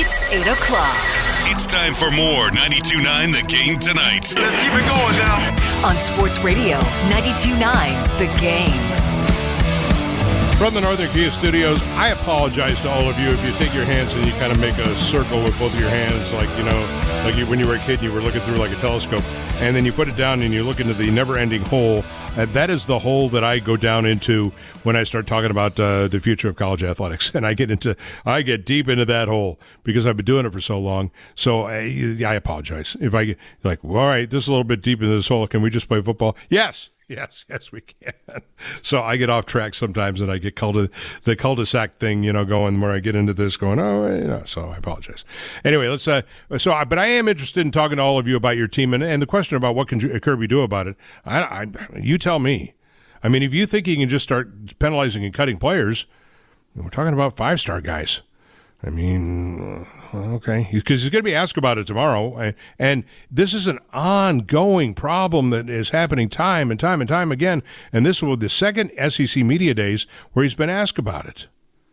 It's 8 o'clock. It's time for more 92.9 The Game tonight. Let's keep it going now. On Sports Radio 92.9 The Game. From the Northern Kia Studios, I apologize to all of you if you take your hands and you kind of make a circle with both of your hands, like, when you were a kid and you were looking through like a telescope, and then you put it down and you look into the never-ending hole. That is the hole that I go down into when I start talking about the future of college athletics, and I get deep into that hole because I've been doing it for so long. So I apologize if I get like, well, all right, this is a little bit deep into this hole. Can we just play football? Yes, we can. So I get off track sometimes, and I get the cul-de-sac thing, going where I get into this, going, so I apologize. Anyway, let's. But I am interested in talking to all of you about your team and the question about what can Kirby do about it. You tell me. I mean, if you think he can just start penalizing and cutting players, we're talking about 5-star guys. I mean, okay, because he's going to be asked about it tomorrow, and this is an ongoing problem that is happening time and time and time again, and this will be the second SEC Media Days where he's been asked about it.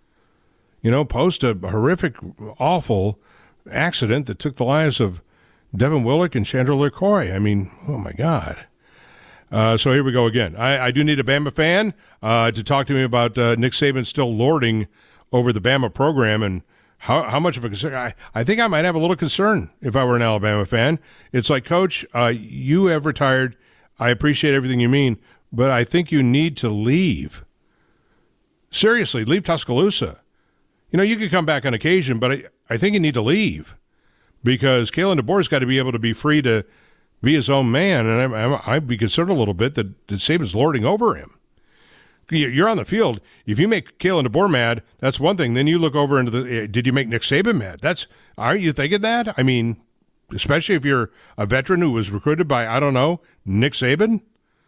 Post a horrific, awful accident that took the lives of Devin Willock and Chandler LeCroy. I mean, oh my God. So here we go again. I do need a Bama fan to talk to me about Nick Saban still lording over the Bama program and how much of a concern. I think I might have a little concern if I were an Alabama fan. It's like, Coach, you have retired. I appreciate everything you mean, but I think you need to leave. Seriously, leave Tuscaloosa. You could come back on occasion, but I think you need to leave because Kalen DeBoer's got to be able to be free to be his own man, and I'd be concerned a little bit that Saban's lording over him. You're on the field. If you make Kalen DeBoer mad, that's one thing. Then you look over into did you make Nick Saban mad? Aren't you thinking that? I mean, especially if you're a veteran who was recruited by, I don't know, Nick Saban.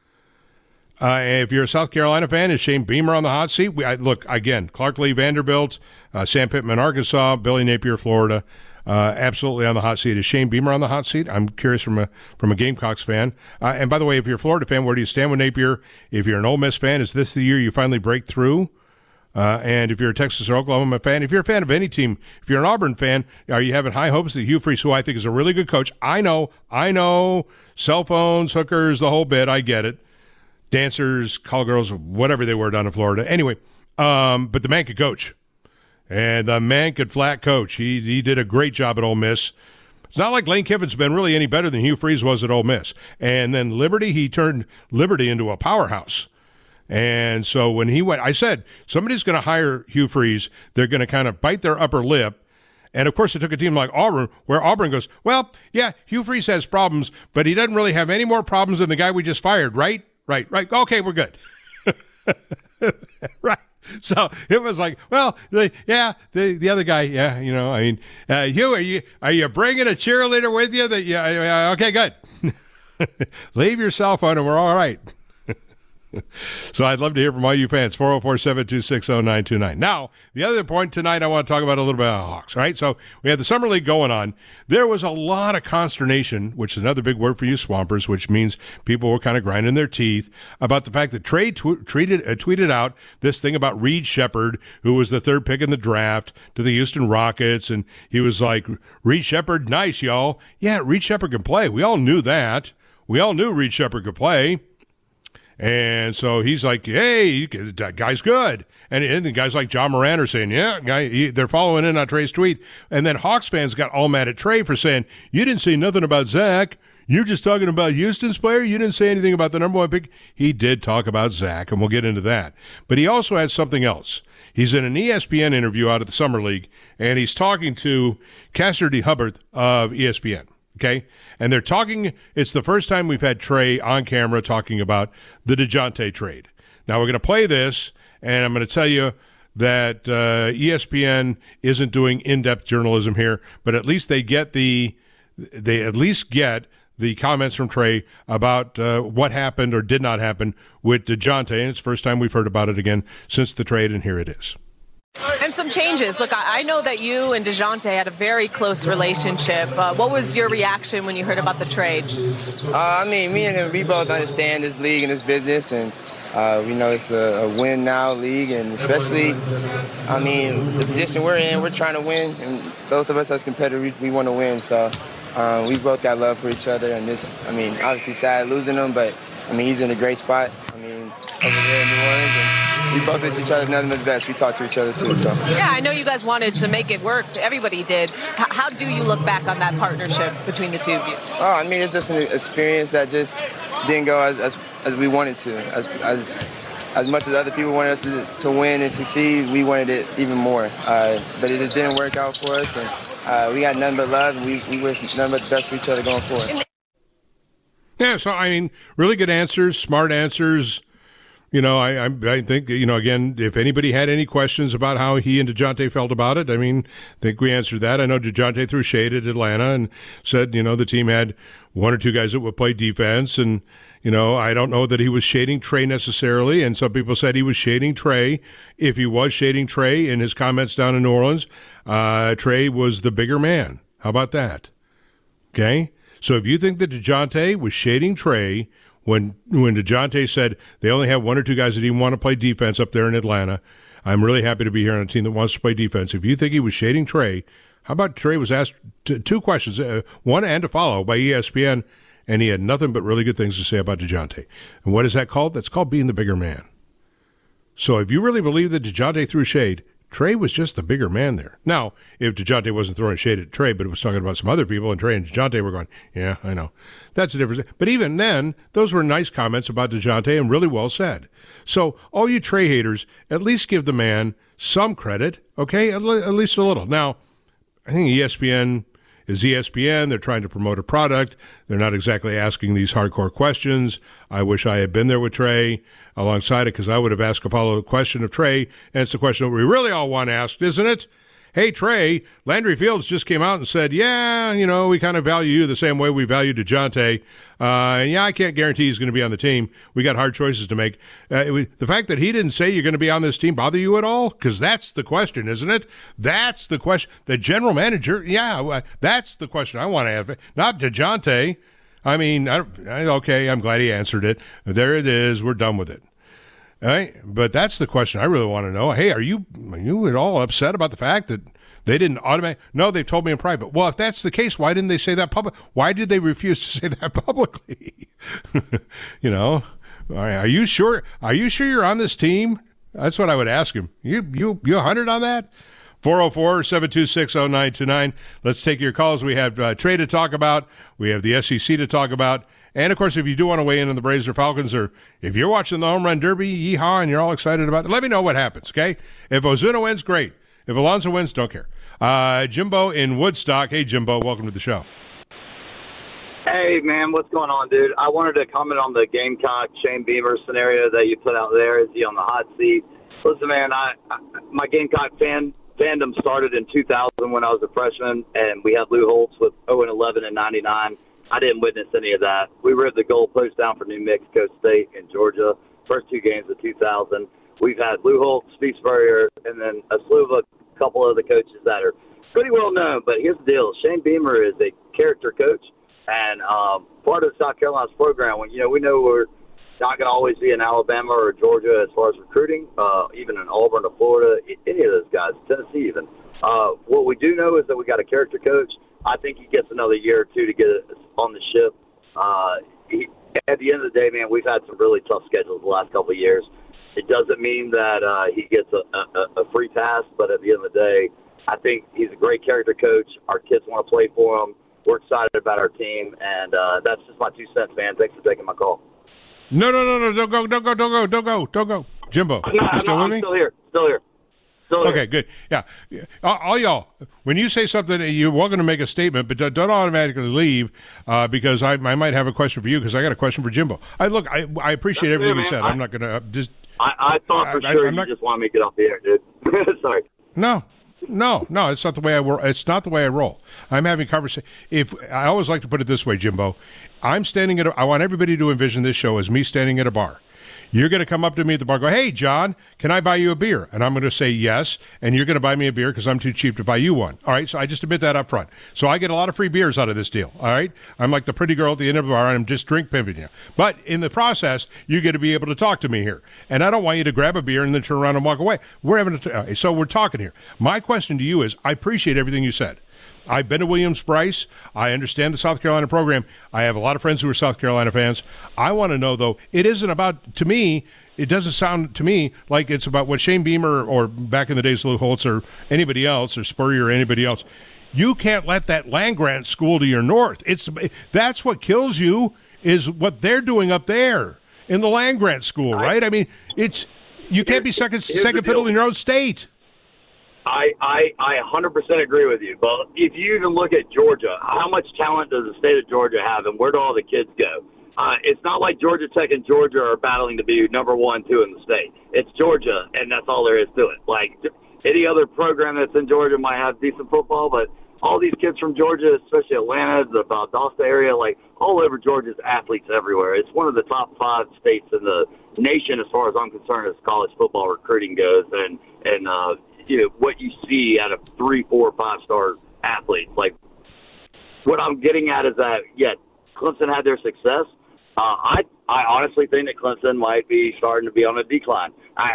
If you're a South Carolina fan, is Shane Beamer on the hot seat? Look, again, Clark Lee, Vanderbilt, Sam Pittman, Arkansas, Billy Napier, Florida. Absolutely on the hot seat. Is Shane Beamer on the hot seat? I'm curious from a Gamecocks fan. And by the way, if you're a Florida fan, where do you stand with Napier? If you're an Ole Miss fan, is this the year you finally break through? And if you're a Texas or Oklahoma fan, if you're a fan of any team, if you're an Auburn fan, are you having high hopes that Hugh Freeze, who I think is a really good coach? I know, cell phones, hookers, the whole bit, I get it. Dancers, call girls, whatever they were down in Florida. Anyway, but the man could coach. And the man could flat coach. He did a great job at Ole Miss. It's not like Lane Kiffin's been really any better than Hugh Freeze was at Ole Miss. And then Liberty, he turned Liberty into a powerhouse. And so when he went, I said, somebody's going to hire Hugh Freeze. They're going to kind of bite their upper lip. And, of course, it took a team like Auburn, where Auburn goes, well, yeah, Hugh Freeze has problems, but he doesn't really have any more problems than the guy we just fired, right? Right. Okay, we're good. Right. So it was like, well, the other guy, Hugh, are you bringing a cheerleader with you? Okay, good. Leave your cell phone and we're all right. So I'd love to hear from all you fans, 404-726-0929. Now, the other point tonight I want to talk about a little bit about Hawks, right? So we had the Summer League going on. There was a lot of consternation, which is another big word for you Swampers, which means people were kind of grinding their teeth about the fact that Trey tweeted out this thing about Reed Sheppard, who was the third pick in the draft, to the Houston Rockets, and he was like, Reed Sheppard, nice, y'all. Yeah, Reed Sheppard can play. We all knew that. We all knew Reed Sheppard could play. And so he's like, hey, that guy's good. And then guys like John Moran are saying, they're following in on Trey's tweet. And then Hawks fans got all mad at Trey for saying, you didn't say nothing about Zach. You're just talking about Houston's player. You didn't say anything about the number one pick. He did talk about Zach, and we'll get into that. But he also had something else. He's in an ESPN interview out of the Summer League, and he's talking to Cassidy Hubbard of ESPN. Okay, and they're talking. It's the first time we've had Trey on camera talking about the DeJounte trade. Now we're going to play this, and I'm going to tell you that ESPN isn't doing in-depth journalism here, but at least they at least get the comments from Trey about what happened or did not happen with DeJounte, and it's the first time we've heard about it again since the trade, and here it is. And some changes. Look, I know that you and DeJounte had a very close relationship. What was your reaction when you heard about the trade? I mean, me and him, we both understand this league and this business, and we know it's a win-now league, and especially, I mean, the position we're in, we're trying to win, and both of us as competitors, we want to win, so we both got love for each other, and this, I mean, obviously sad losing him, but, I mean, he's in a great spot, I mean, over there in New Orleans, and we both wish each other nothing but the best. We talk to each other, too, so. Yeah, I know you guys wanted to make it work. Everybody did. How do you look back on that partnership between the two of you? Oh, I mean, it's just an experience that just didn't go as we wanted to. As much as other people wanted us to win and succeed, we wanted it even more. But it just didn't work out for us, and we got nothing but love, and we wish nothing but the best for each other going forward. Yeah, so, I mean, really good answers, smart answers. You know, I think, you know, again, if anybody had any questions about how he and DeJounte felt about it, I mean, I think we answered that. I know DeJounte threw shade at Atlanta and said, you know, the team had one or two guys that would play defense. And, you know, I don't know that he was shading Trey necessarily. And some people said he was shading Trey. If he was shading Trey in his comments down in New Orleans, Trey was the bigger man. How about that? Okay? So if you think that DeJounte was shading Trey when DeJounte said they only have one or two guys that even want to play defense up there in Atlanta, I'm really happy to be here on a team that wants to play defense. If you think he was shading Trey, how about Trey was asked two questions, one and a follow by ESPN, and he had nothing but really good things to say about DeJounte. And what is that called? That's called being the bigger man. So if you really believe that DeJounte threw shade, Trey was just the bigger man there. Now, if DeJounte wasn't throwing shade at Trey, but it was talking about some other people, and Trey and DeJounte were going, yeah, I know. That's the difference. But even then, those were nice comments about DeJounte and really well said. So all you Trey haters, at least give the man some credit, okay? At least a little. Now, I think ESPN is ESPN. They're trying to promote a product. They're not exactly asking these hardcore questions. I wish I had been there with Trey alongside it, because I would have asked a follow-up question of Trey, and it's the question that we really all want asked, isn't it? Hey, Trey, Landry Fields just came out and said, yeah, you know, we kind of value you the same way we value DeJounte. Yeah, I can't guarantee he's going to be on the team. We got hard choices to make. The fact that he didn't say you're going to be on this team bother you at all? Because that's the question, isn't it? That's the question. The general manager, yeah, that's the question I want to have. Not DeJounte. I mean, okay, I'm glad he answered it. There it is. We're done with it. All right? But that's the question I really want to know. Hey, are you at all upset about the fact that they didn't automatically? No, they told me in private. Well, if that's the case, why didn't they say that public? Why did they refuse to say that publicly? You know, are you sure? Are you sure you're on this team? That's what I would ask him. You 100 on that? 404-726-0929. Let's take your calls. We have Trey to talk about. We have the SEC to talk about. And, of course, if you do want to weigh in on the Braves or Falcons, or if you're watching the Home Run Derby, yeehaw, and you're all excited about it, let me know what happens, okay? If Ozuna wins, great. If Alonso wins, don't care. Jimbo in Woodstock. Hey, Jimbo, welcome to the show. Hey, man, what's going on, dude? I wanted to comment on the Gamecock Shane Beamer scenario that you put out there. Is he on the hot seat? Listen, man, my Gamecock fandom started in 2000 when I was a freshman, and we had Lou Holtz with 0-11 and 99. I didn't witness any of that. We ripped the goalpost down for New Mexico State and Georgia, first two games of 2000. We've had Lou Holtz, Steve Spurrier, and then a slew of a couple of the coaches that are pretty well known. But here's the deal. Shane Beamer is a character coach and part of South Carolina's program. We know we're not going to always be in Alabama or Georgia as far as recruiting, even in Auburn or Florida, any of those guys, Tennessee even. What we do know is that we got a character coach. I think he gets another year or two to get on the ship. At the end of the day, man, we've had some really tough schedules the last couple of years. It doesn't mean that he gets a free pass, but at the end of the day, I think he's a great character coach. Our kids want to play for him. We're excited about our team, and that's just my 2 cents, man. Thanks for taking my call. No, don't go. Jimbo, you still with me? Still here. Okay, good. Yeah. All y'all, when you say something, you're welcome to make a statement, but don't automatically leave because I might have a question for you because I got a question for Jimbo. I appreciate everything you said. I'm not going to just... I thought for sure you just wanted me to get off the air, dude. Sorry. No, it's not the way I roll. It's not the way I roll. I'm having conversation. I always like to put it this way, Jimbo. I want everybody to envision this show as me standing at a bar. You're going to come up to me at the bar and go, hey, John, can I buy you a beer? And I'm going to say yes, and you're going to buy me a beer because I'm too cheap to buy you one. All right, so I just admit that up front. So I get a lot of free beers out of this deal, all right? I'm like the pretty girl at the end of the bar, and I'm just drink pimping you. But in the process, you get to be able to talk to me here. And I don't want you to grab a beer and then turn around and walk away. So we're talking here. My question to you is, I appreciate everything you said. I've been to Williams-Brice. I understand the South Carolina program. I have a lot of friends who are South Carolina fans. I want to know, though, it isn't about, to me, it doesn't sound to me like it's about what Shane Beamer or back in the days Lou Holtz or anybody else or Spurrier or anybody else. You can't let that land-grant school to your north. That's what kills you is what they're doing up there in the land-grant school, right? I mean, you can't be second fiddle in your own state. I 100% agree with you. But if you even look at Georgia, how much talent does the state of Georgia have, and where do all the kids go? It's not like Georgia Tech and Georgia are battling to be number 1, 2 in the state. It's Georgia, and that's all there is to it. Like any other program that's in Georgia might have decent football, but all these kids from Georgia, especially Atlanta, the Valdosta area, like all over Georgia's athletes everywhere. It's one of the top 5 states in the nation as far as I'm concerned as college football recruiting goes, and you know, what you see out of 3, 4, 5-star athletes. Like, what I'm getting at is that, yeah, Clemson had their success. I honestly think that Clemson might be starting to be on a decline.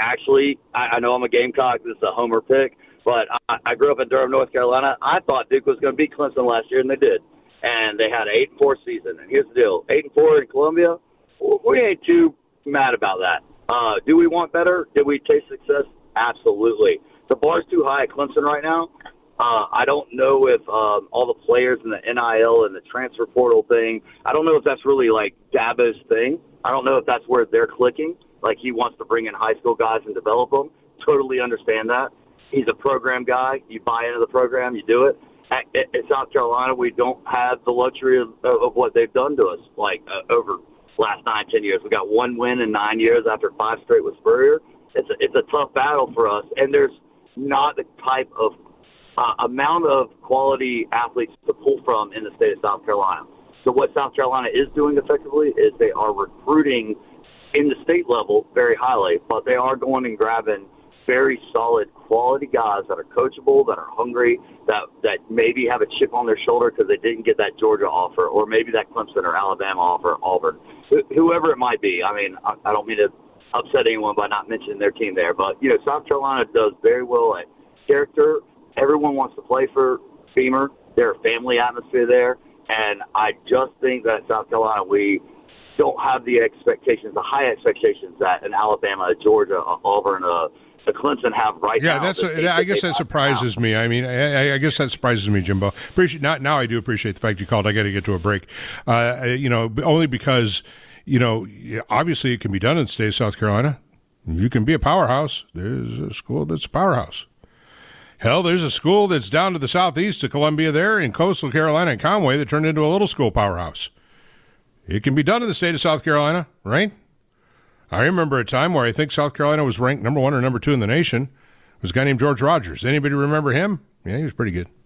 I know I'm a Gamecock. This is a homer pick, but I grew up in Durham, North Carolina. I thought Duke was going to beat Clemson last year, and they did. And they had an 8-4 season. And here's the deal. 8-4 in Columbia, we ain't too mad about that. Do we want better? Did we taste success? Absolutely. The bar's too high at Clemson right now. I don't know if all the players in the NIL and the transfer portal thing, I don't know if that's really like Dabo's thing. I don't know if that's where they're clicking. Like he wants to bring in high school guys and develop them. Totally understand that. He's a program guy. You buy into the program, you do it. At South Carolina, we don't have the luxury of what they've done to us like over the last 9-10 years. We got 1 win in 9 years after 5 straight with Spurrier. It's a tough battle for us, and there's not the type of amount of quality athletes to pull from in the state of South Carolina. So what South Carolina is doing effectively is they are recruiting in the state level very highly, but they are going and grabbing very solid quality guys that are coachable, that are hungry, that maybe have a chip on their shoulder because they didn't get that Georgia offer, or maybe that Clemson or Alabama offer, Auburn, whoever it might be. I mean, I don't mean to upset anyone by not mentioning their team there. But, you know, South Carolina does very well at character. Everyone wants to play for Beamer. There's a family atmosphere there. And I just think that South Carolina, we don't have the expectations, the high expectations that an Alabama, a Georgia, a Auburn, a Clemson have right now. Yeah, I guess that surprises me. I mean, I guess that surprises me, Jimbo. Now I do appreciate the fact you called. I got to get to a break. You know, only because – you know, obviously it can be done in the state of South Carolina. You can be a powerhouse. There's a school that's a powerhouse. Hell, there's a school that's down to the southeast of Columbia there in coastal Carolina and Conway that turned into a little school powerhouse. It can be done in the state of South Carolina, right? I remember a time where I think South Carolina was ranked number 1 or number 2 in the nation. It was a guy named George Rogers. Anybody remember him? Yeah, he was pretty good.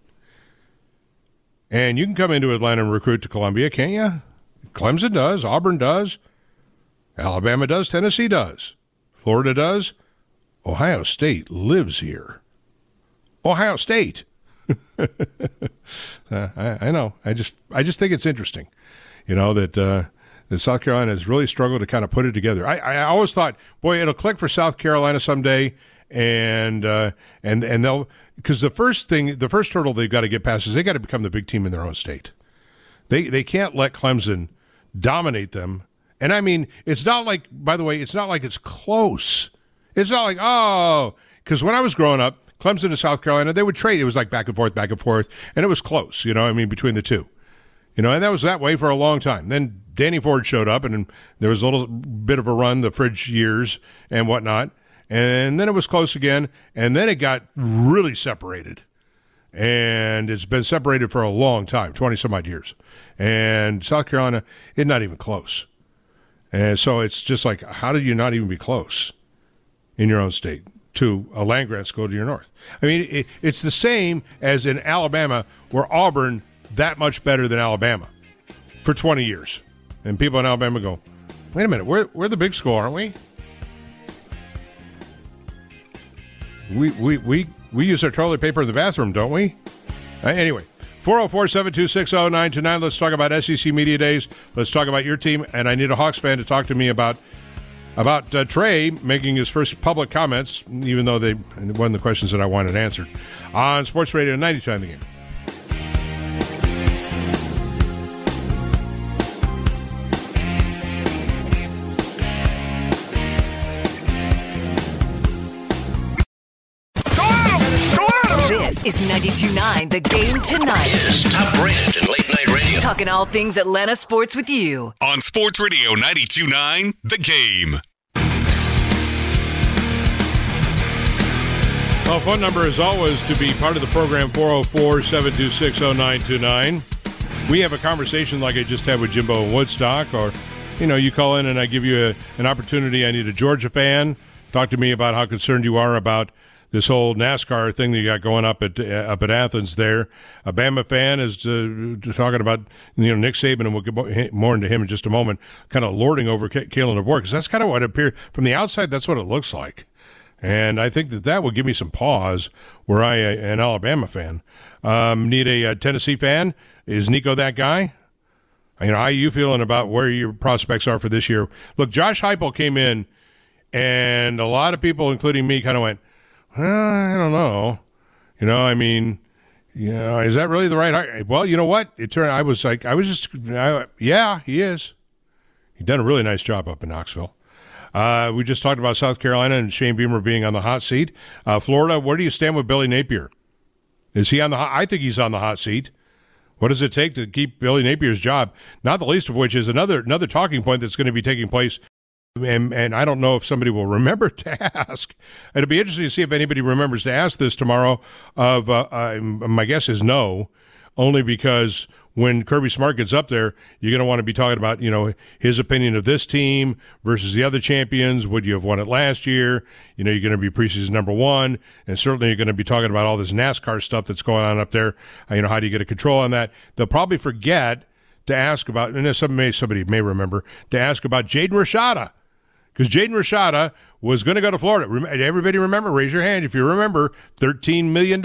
And you can come into Atlanta and recruit to Columbia, can't you? Clemson does, Auburn does, Alabama does, Tennessee does, Florida does. Ohio State lives here. Ohio State. I know. I just think it's interesting, you know, that South Carolina has really struggled to kind of put it together. I always thought, boy, it'll click for South Carolina someday, and they'll, because the first hurdle they've got to get past is they got to become the big team in their own state. They can't let Clemson dominate them. And I mean, it's not like, by the way, it's not like it's close. It's not like, because when I was growing up, Clemson to South Carolina, they would trade. It was like back and forth, and it was close, you know, I mean, between the two. You know, and that was that way for a long time. Then Danny Ford showed up, and there was a little bit of a run, the Fridge years and whatnot. And then it was close again, and then it got really separated. And it's been separated for a long time, 20-some-odd years. And South Carolina is not even close. And so it's just like, how did you not even be close in your own state to a land-grant school to your north? I mean, it's the same as in Alabama, where Auburn that much better than Alabama for 20 years. And people in Alabama go, Wait a minute. We're the big school, aren't we? We use our toilet paper in the bathroom, don't we? Anyway, 404-726-0929. Let's talk about SEC Media Days. Let's talk about your team. And I need a Hawks fan to talk to me about Trey making his first public comments, even though they one of the questions that I wanted answered, on Sports Radio 92 The Game. This is 92.9 The Game tonight. Is top rated in late night radio. Talking all things Atlanta sports with you. On Sports Radio 92.9 The Game. Well, phone number is always to be part of the program, 404-726-0929. We have a conversation like I just had with Jimbo in Woodstock, or, you call in and I give you an opportunity. I need a Georgia fan. Talk to me about how concerned you are about this whole NASCAR thing that you got going up at Athens there. A Bama fan is talking about Nick Saban, and we'll get more into him in just a moment, kind of lording over Kalen DeBoer, because that's kind of what it appears from the outside. That's what it looks like, and I think that will give me some pause. Were I an Alabama fan, need a Tennessee fan? Is Nico that guy? How are you feeling about where your prospects are for this year? Look, Josh Heupel came in, and a lot of people, including me, kind of went, I don't know. Is that really the right height? Well, you know what? It turned. Yeah, he is. He's done a really nice job up in Knoxville. We just talked about South Carolina and Shane Beamer being on the hot seat. Florida, where do you stand with Billy Napier? Is he on the hot? I think he's on the hot seat. What does it take to keep Billy Napier's job? Not the least of which is another talking point that's going to be taking place. And I don't know if somebody will remember to ask. It'll be interesting to see if anybody remembers to ask this tomorrow. My guess is no, only because when Kirby Smart gets up there, you're going to want to be talking about, his opinion of this team versus the other champions. Would you have won it last year? You're going to be preseason number one, and certainly you're going to be talking about all this NASCAR stuff that's going on up there. How do you get a control on that? They'll probably forget to ask about, and somebody may remember, to ask about Jaden Rashada. Because Jaden Rashada was going to go to Florida. Everybody remember? Raise your hand if you remember. $13 million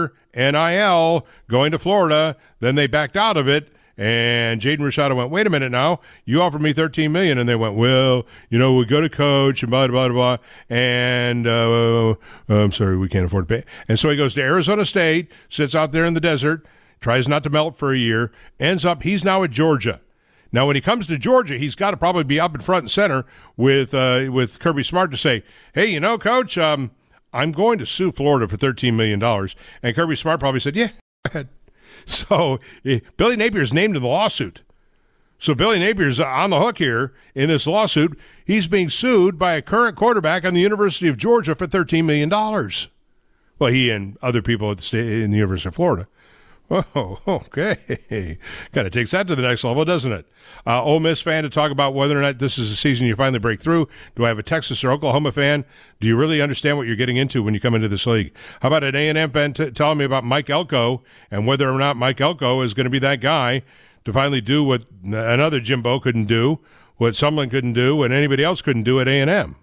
NIL going to Florida. Then they backed out of it, and Jaden Rashada went, wait a minute now. You offered me $13 million. And they went, well, we go to coach and blah, blah, blah, blah. And I'm sorry, we can't afford to pay. And so he goes to Arizona State, sits out there in the desert, tries not to melt for a year, ends up, he's now at Georgia. Now, when he comes to Georgia, he's got to probably be up in front and center with Kirby Smart to say, hey, Coach, I'm going to sue Florida for $13 million. And Kirby Smart probably said, yeah, go ahead. So Billy Napier's named in the lawsuit. So Billy Napier's on the hook here in this lawsuit. He's being sued by a current quarterback on the University of Georgia for $13 million. Well, he and other people at in the University of Florida. Oh, okay. Kind of takes that to the next level, doesn't it? Ole Miss fan to talk about whether or not this is the season you finally break through. Do I have a Texas or Oklahoma fan? Do you really understand what you're getting into when you come into this league? How about an A&M fan telling me about Mike Elko and whether or not Mike Elko is going to be that guy to finally do what another Jimbo couldn't do, what Sumlin couldn't do, and anybody else couldn't do at A&M?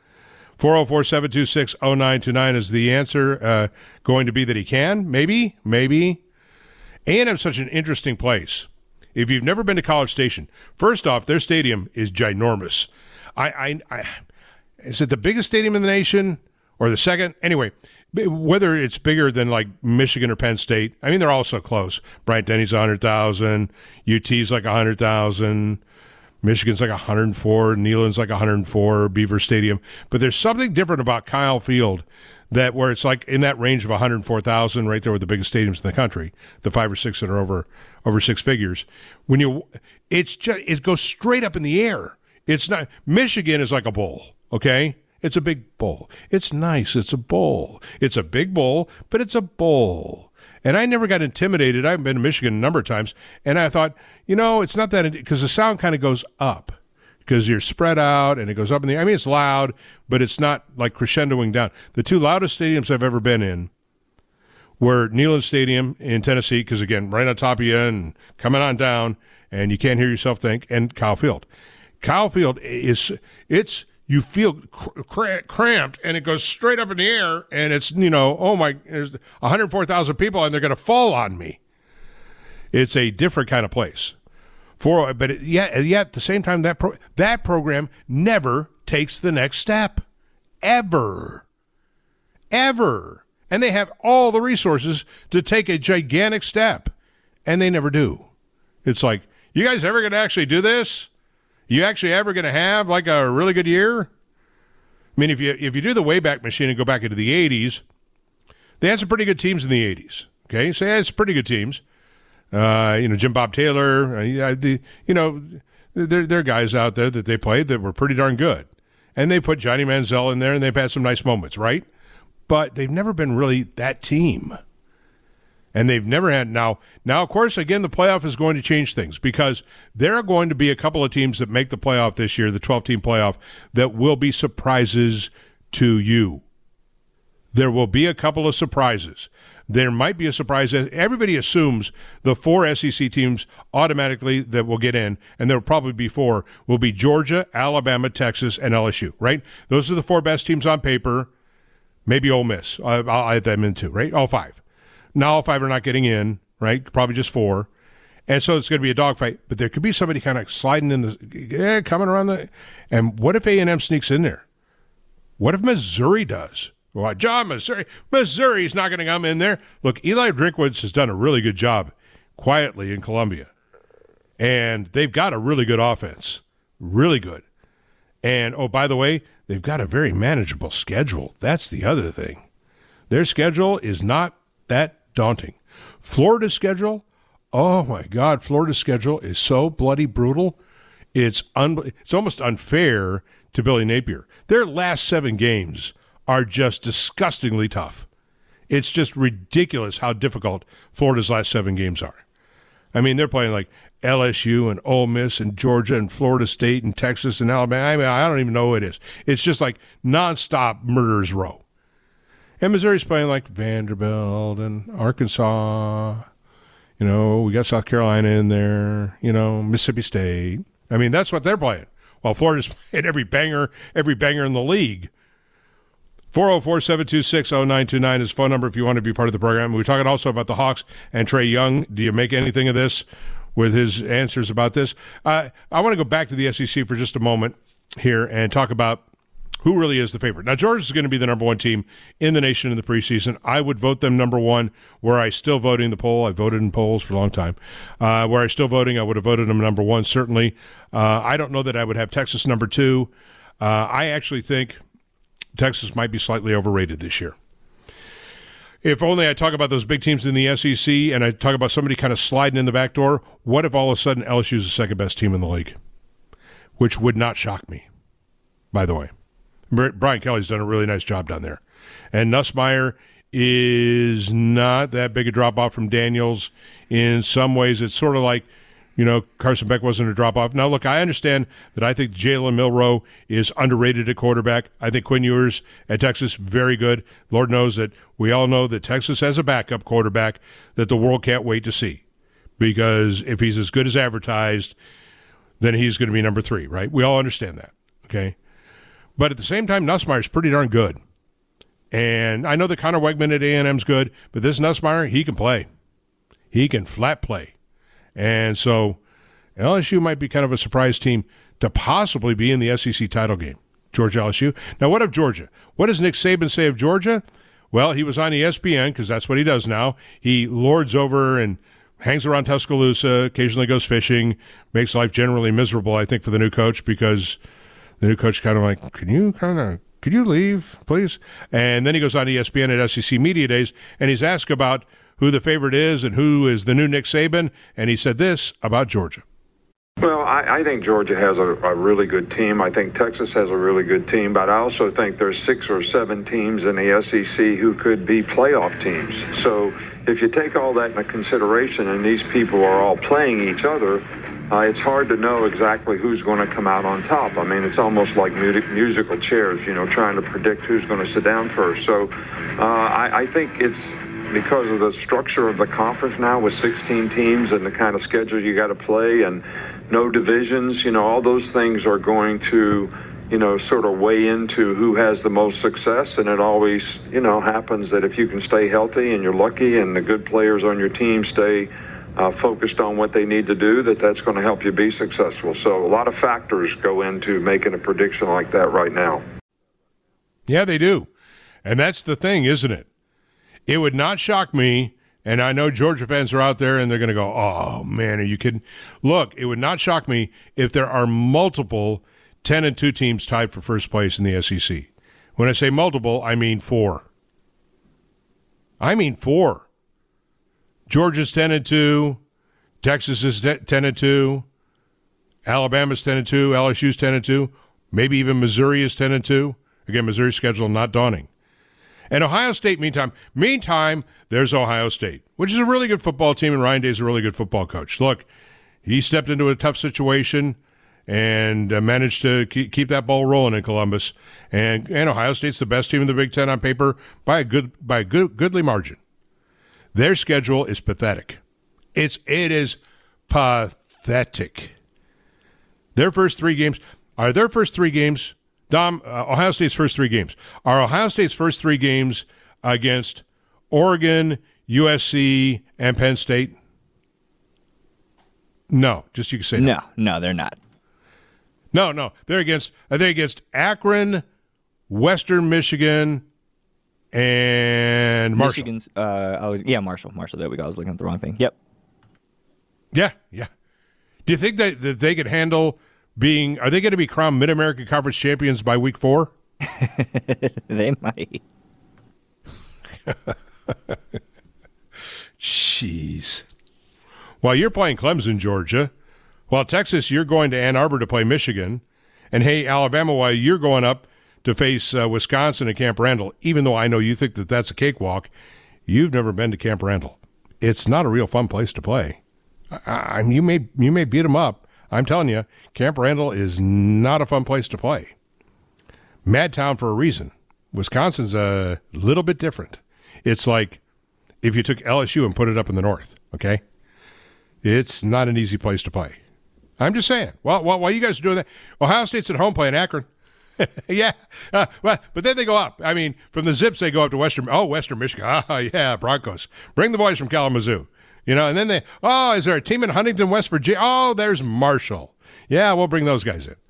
404-726-0929 is the answer going to be that he can? Maybe. A&M's such an interesting place. If you've never been to College Station, first off, their stadium is ginormous. Is it the biggest stadium in the nation or the second? Anyway, whether it's bigger than like Michigan or Penn State, they're all so close. Bryant-Denny's 100,000, UT's like 100,000, Michigan's like 104, Neyland's like 104, Beaver Stadium. But there's something different about Kyle Field where it's like in that range of 104,000, right there with the biggest stadiums in the country, the 5 or 6 that are over six figures. It goes straight up in the air. It's not. Michigan is like a bowl, okay? It's a big bowl. It's nice. It's a bowl. It's a big bowl, but it's a bowl. And I never got intimidated. I've been to Michigan a number of times, and I thought, it's not that, because the sound kind of goes up. Because you're spread out and it goes up in the air. It's loud, but it's not like crescendoing down. The two loudest stadiums I've ever been in were Neyland Stadium in Tennessee, because, again, right on top of you and coming on down, and you can't hear yourself think, and Kyle Field. Kyle Field you feel cramped, and it goes straight up in the air, and it's, there's 104,000 people, and they're going to fall on me. It's a different kind of place. But yet at the same time, that program never takes the next step. Ever. And they have all the resources to take a gigantic step, and they never do. It's like, you guys ever going to actually do this? You actually ever going to have like a really good year? I mean, if you do the Wayback Machine and go back into the 80s, they had some pretty good teams in the 80s. Okay, so yeah, it's pretty good teams. Jim Bob Taylor, there are guys out there that they played that were pretty darn good. And they put Johnny Manziel in there, and they've had some nice moments, right? But they've never been really that team. And they've never had now, of course, again, the playoff is going to change things because there are going to be a couple of teams that make the playoff this year, the 12-team playoff, that will be surprises to you. There will be a couple of surprises. There might be a surprise. Everybody assumes the 4 SEC teams automatically that will get in, and there will probably be 4, will be Georgia, Alabama, Texas, and LSU, right? Those are the 4 best teams on paper. Maybe Ole Miss. I'll add them in too, right? All 5. Now all 5 are not getting in, right? Probably just 4. And so it's going to be a dogfight. But there could be somebody kind of sliding in coming around and what if A&M sneaks in there? What if Missouri does? Well, Missouri's not going to come in there. Look, Eli Drinkwitz has done a really good job quietly in Columbia. And they've got a really good offense. Really good. And, oh, by the way, they've got a very manageable schedule. That's the other thing. Their schedule is not that daunting. Florida's schedule, oh my God, Florida's schedule is so bloody brutal. It's almost unfair to Billy Napier. Their last 7 games are just disgustingly tough. It's just ridiculous how difficult Florida's last 7 games are. I mean, they're playing like LSU and Ole Miss and Georgia and Florida State and Texas and Alabama. I mean, I don't even know who it is. It's just like nonstop murderer's row. And Missouri's playing like Vanderbilt and Arkansas. We got South Carolina in there, Mississippi State. I mean, that's what they're playing. While Florida's playing every banger in the league. 404-726-0929 is phone number if you want to be part of the program. We're talking also about the Hawks and Trae Young. Do you make anything of this with his answers about this? I want to go back to the SEC for just a moment here and talk about who really is the favorite. Now, Georgia's going to be the number 1 team in the nation in the preseason. I would vote them number 1. Were I still voting the poll, I voted in polls for a long time. Were I still voting, I would have voted them number 1, certainly. I don't know that I would have Texas number 2. I actually think Texas might be slightly overrated this year. If only I talk about those big teams in the SEC and I talk about somebody kind of sliding in the back door, what if all of a sudden LSU's the second best team in the league? Which would not shock me, by the way. Brian Kelly's done a really nice job down there. And Nussmeier is not that big a drop-off from Daniels. In some ways, it's sort of like, Carson Beck wasn't a drop-off. Now, look, I understand that I think Jalen Milroe is underrated at quarterback. I think Quinn Ewers at Texas, very good. Lord knows that we all know that Texas has a backup quarterback that the world can't wait to see. Because if he's as good as advertised, then he's going to be number 3, right? We all understand that, okay? But at the same time, Nussmeier's pretty darn good. And I know that Connor Wegman at A&M's good, but this Nussmeier, he can play. He can flat play. And so LSU might be kind of a surprise team to possibly be in the SEC title game, Georgia LSU. Now, what of Georgia? What does Nick Saban say of Georgia? Well, he was on ESPN because that's what he does now. He lords over and hangs around Tuscaloosa, occasionally goes fishing, makes life generally miserable, I think, for the new coach because the new coach kind of like, could you leave, please? And then he goes on ESPN at SEC Media Days, and he's asked about who the favorite is and who is the new Nick Saban, and he said this about Georgia. Well, I think Georgia has a really good team. I think Texas has a really good team, but I also think there's 6 or 7 teams in the SEC who could be playoff teams. So if you take all that into consideration and these people are all playing each other, it's hard to know exactly who's going to come out on top. I mean, it's almost like musical chairs, trying to predict who's going to sit down first. So I think it's because of the structure of the conference now with 16 teams and the kind of schedule you got to play and no divisions. All those things are going to, sort of weigh into who has the most success. And it always, happens that if you can stay healthy and you're lucky and the good players on your team stay focused on what they need to do, that's going to help you be successful. So a lot of factors go into making a prediction like that right now. Yeah, they do. And that's the thing, isn't it? It would not shock me, and I know Georgia fans are out there and they're going to go, oh, man, are you kidding? Look, it would not shock me if there are multiple 10-2 teams tied for first place in the SEC. When I say multiple, I mean 4. Georgia's 10-2, Texas is 10-2, Alabama's 10-2, LSU's 10-2, maybe even Missouri is 10-2. Again, Missouri's schedule not daunting. And Ohio State, meantime, there's Ohio State, which is a really good football team, and Ryan Day's a really good football coach. Look, he stepped into a tough situation and managed to keep that ball rolling in Columbus. And Ohio State's the best team in the Big Ten on paper by a goodly margin. Their schedule is pathetic. It is pathetic. Their first 3 games are their first 3 games. Dom, Ohio State's first 3 games are Ohio State's first 3 games against Oregon, USC, and Penn State. No, just you can say no. No, they're not. No, they're against Akron, Western Michigan, and Marshall. Michigan's, Marshall. There we go. I was looking at the wrong thing. Yep. Yeah. Do you think that they could handle being? Are they going to be crowned Mid-American Conference champions by week 4? They might. Jeez. While you're playing Clemson, Georgia, while Texas, you're going to Ann Arbor to play Michigan, and hey, Alabama, while you're going up to face Wisconsin at Camp Randall, even though I know you think that that's a cakewalk, you've never been to Camp Randall. It's not a real fun place to play. You may beat them up. I'm telling you, Camp Randall is not a fun place to play. Mad town for a reason. Wisconsin's a little bit different. It's like if you took LSU and put it up in the north, okay? It's not an easy place to play. I'm just saying. Well, while you guys are doing that, Ohio State's at home playing Akron. Yeah. But then they go up. I mean, from the Zips, they go up to Western Michigan. Yeah, Broncos. Bring the boys from Kalamazoo. And then is there a team in Huntington, West Virginia? Oh, there's Marshall. Yeah, we'll bring those guys in.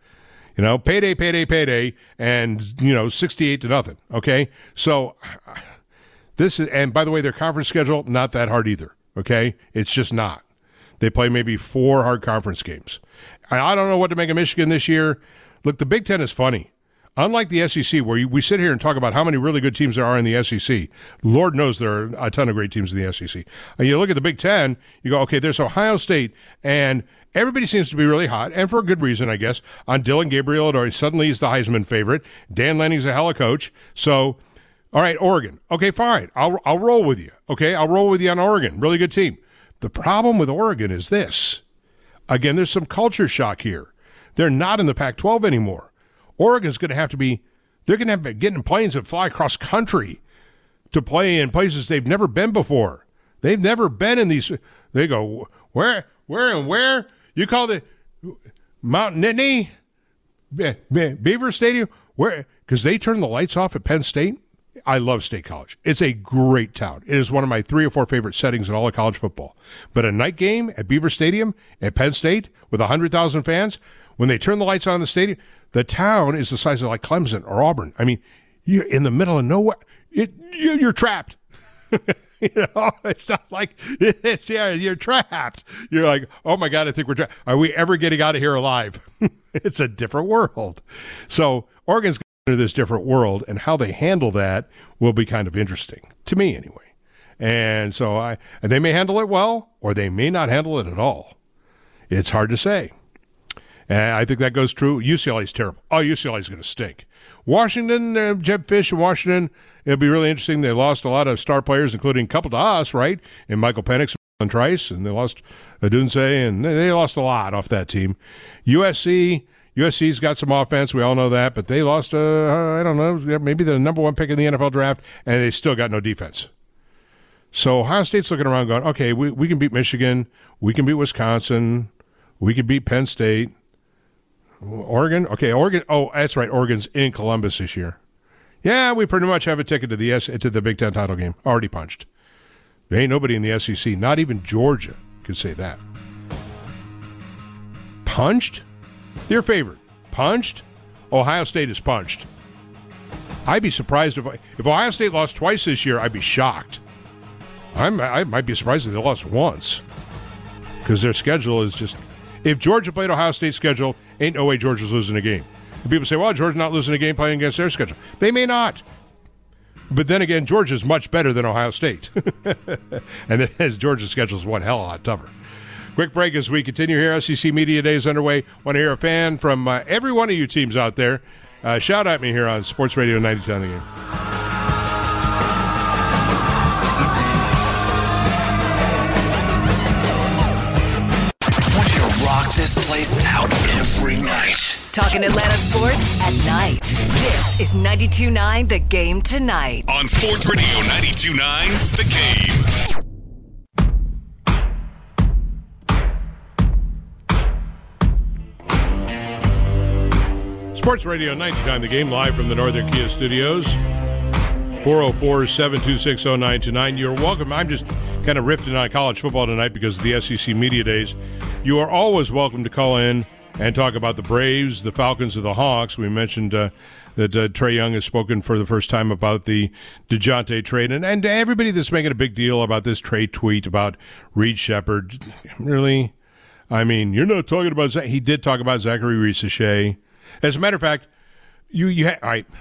Payday, and, 68-0, okay? So this is, and by the way, their conference schedule, not that hard either, okay? It's just not. They play maybe 4 hard conference games. I don't know what to make of Michigan this year. Look, the Big Ten is funny. Unlike the SEC, where we sit here and talk about how many really good teams there are in the SEC, Lord knows there are a ton of great teams in the SEC. And you look at the Big Ten, you go, okay, there's Ohio State, and everybody seems to be really hot, and for a good reason, I guess, on Dylan Gabriel. Suddenly he's the Heisman favorite. Dan Lanning's a hella coach. So, all right, Oregon. Okay, fine. I'll roll with you. Okay, I'll roll with you on Oregon. Really good team. The problem with Oregon is this. Again, there's some culture shock here. They're not in the Pac-12 anymore. Oregon's going to have to be – they're going to have to get in planes that fly across country to play in places they've never been before. They've never been in these – they go, where? You call it Mount Nittany? Beaver Stadium? Where? Because they turn the lights off at Penn State. I love State College. It's a great town. It is one of my 3 or 4 favorite settings in all of college football. But a night game at Beaver Stadium at Penn State with 100,000 fans, when they turn the lights on in the stadium, the town is the size of like Clemson or Auburn. I mean, you're in the middle of nowhere. You're trapped. It's not like you're trapped. You're like, oh my God, I think we're trapped. Are we ever getting out of here alive? It's a different world. So Oregon's into this different world, and how they handle that will be kind of interesting to me anyway. And so they may handle it well, or they may not handle it at all. It's hard to say. And I think that goes true. UCLA's terrible. Oh, UCLA's going to stink. Washington, Jeb Fish in Washington, it'll be really interesting. They lost a lot of star players, including a couple to us, right? And Michael Penix and Trice, and they lost Adunze, and they lost a lot off that team. USC's got some offense. We all know that, but they lost, I don't know, maybe the number 1 pick in the NFL draft, and they still got no defense. So Ohio State's looking around going, okay, we can beat Michigan. We can beat Wisconsin. We could beat Penn State. Oregon? Okay, Oregon. Oh, that's right. Oregon's in Columbus this year. Yeah, we pretty much have a ticket to the Big Ten title game. Already punched. There ain't nobody in the SEC, not even Georgia, could say that. Punched? Your favorite. Punched? Ohio State is punched. I'd be surprised if Ohio State lost twice this year. I'd be shocked. I might be surprised if they lost once, because their schedule is just. If Georgia played Ohio State's schedule, ain't no way Georgia's losing a game. And people say, well, Georgia's not losing a game playing against their schedule. They may not. But then again, Georgia's much better than Ohio State. And as Georgia's schedule is one hell of a lot tougher. Quick break as we continue here. SEC Media Day is underway. Want to hear a fan from every one of you teams out there. Shout at me here on Sports Radio 92 on the Game. Rock this place out every night. Talking Atlanta sports at night. This is 92.9 The Game tonight. On Sports Radio 92.9 The Game. Sports Radio 92.9 The Game, live from the Northern Kia Studios. 404-726-0929. You're welcome. I'm just kind of riffing on college football tonight because of the SEC Media Days. You are always welcome to call in and talk about the Braves, the Falcons, or the Hawks. We mentioned that Trae Young has spoken for the first time about the DeJounte trade. And everybody that's making a big deal about this trade tweet about Reed Sheppard, really? I mean, you're not talking about – he did talk about Zachary Reese-Shea. As a matter of fact, we have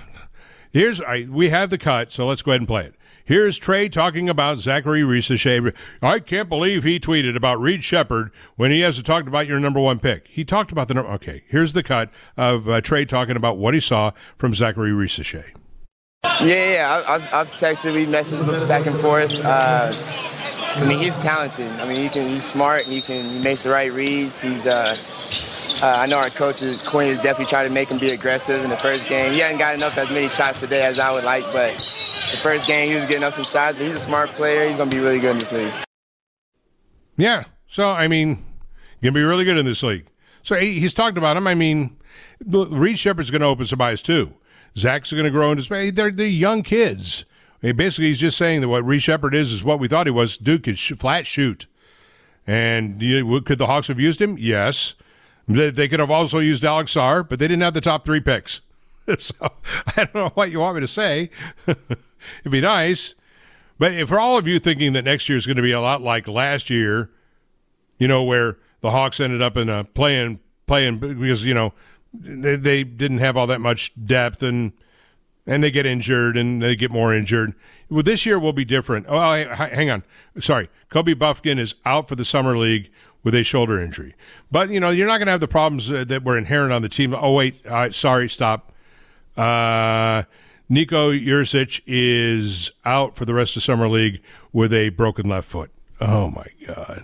the cut, so let's go ahead and play it. Here's Trae talking about Zachary Reese-Shea. I can't believe he tweeted about Reed Sheppard when he hasn't talked about your number one pick. He talked about the number. Okay, here's the cut of Trae talking about what he saw from Zachary Reese-Shea. Yeah. I've texted, we messaged back and forth. I mean, he's talented. I mean, he's smart. He makes the right reads. He's. I know our coach, Quinn, is definitely trying to make him be aggressive in the first game. He hasn't got as many shots today as I would like, but the first game he was getting up some shots. But he's a smart player. He's going to be really good in this league. Yeah. So, I mean, going to be really good in this league. So he's talked about him. I mean, Reed Sheppard's going to open some eyes too. Zach's going to grow into space. They're young kids. Basically, he's just saying that what Reed Sheppard is what we thought he was. Dude could flat shoot. And could the Hawks have used him? Yes. They could have also used Alex Sarr, but they didn't have the top 3 picks. So I don't know what you want me to say. It'd be nice. But for all of you thinking that next year is going to be a lot like last year, where the Hawks ended up in a playing because, they didn't have all that much depth and they get injured and they get more injured. Well, this year will be different. Oh, hang on. Sorry. Kobe Buffkin is out for the Summer League with a shoulder injury. But, you're not going to have the problems that were inherent on the team. Oh, wait. Sorry, stop. Nico Jurisic is out for the rest of Summer League with a broken left foot. Oh, my God.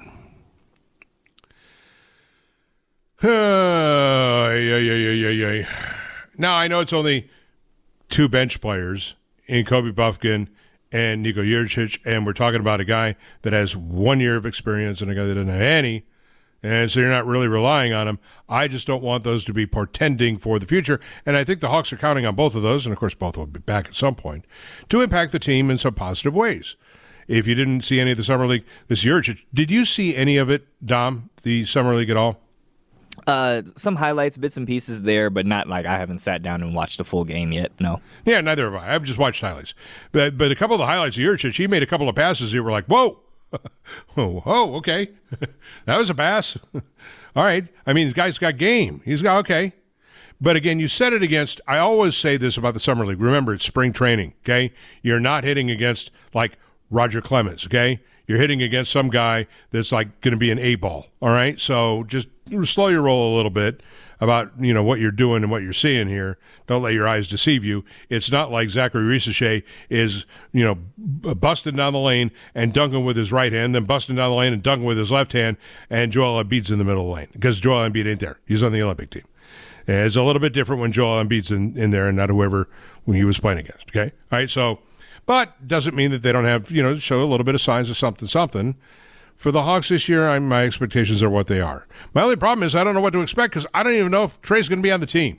Yeah. Now, I know it's only 2 bench players in Kobe Buffkin and Nico Jurisic, and we're talking about a guy that has 1 year of experience and a guy that doesn't have any. And so you're not really relying on them. I just don't want those to be portending for the future. And I think the Hawks are counting on both of those, and of course both will be back at some point, to impact the team in some positive ways. If you didn't see any of the Summer League this year, did you see any of it, Dom, the Summer League at all? Some highlights, bits and pieces there, but not like I haven't sat down and watched a full game yet, no. Yeah, neither have I. I've just watched highlights. But a couple of the highlights of Jurisic, he made a couple of passes that were like, whoa. Oh, okay. That was a pass. All right. I mean, the guy's got game. He's got, okay. But again, you set it against, I always say this about the Summer League. Remember, it's spring training, okay? You're not hitting against, like, Roger Clemens, okay? You're hitting against some guy that's, like, going to be an A-ball, all right? So just slow your roll a little bit about, what you're doing and what you're seeing here. Don't let your eyes deceive you. It's not like Zachary Reese-Shea is, busting down the lane and dunking with his right hand, then busting down the lane and dunking with his left hand, and Joel Embiid's in the middle of the lane because Joel Embiid ain't there. He's on the Olympic team. And it's a little bit different when Joel Embiid's in there and not whoever he was playing against, okay? All right, so, but doesn't mean that they don't have, show a little bit of signs of something. for the Hawks this year, my expectations are what they are. My only problem is I don't know what to expect because I don't even know if Trey's going to be on the team.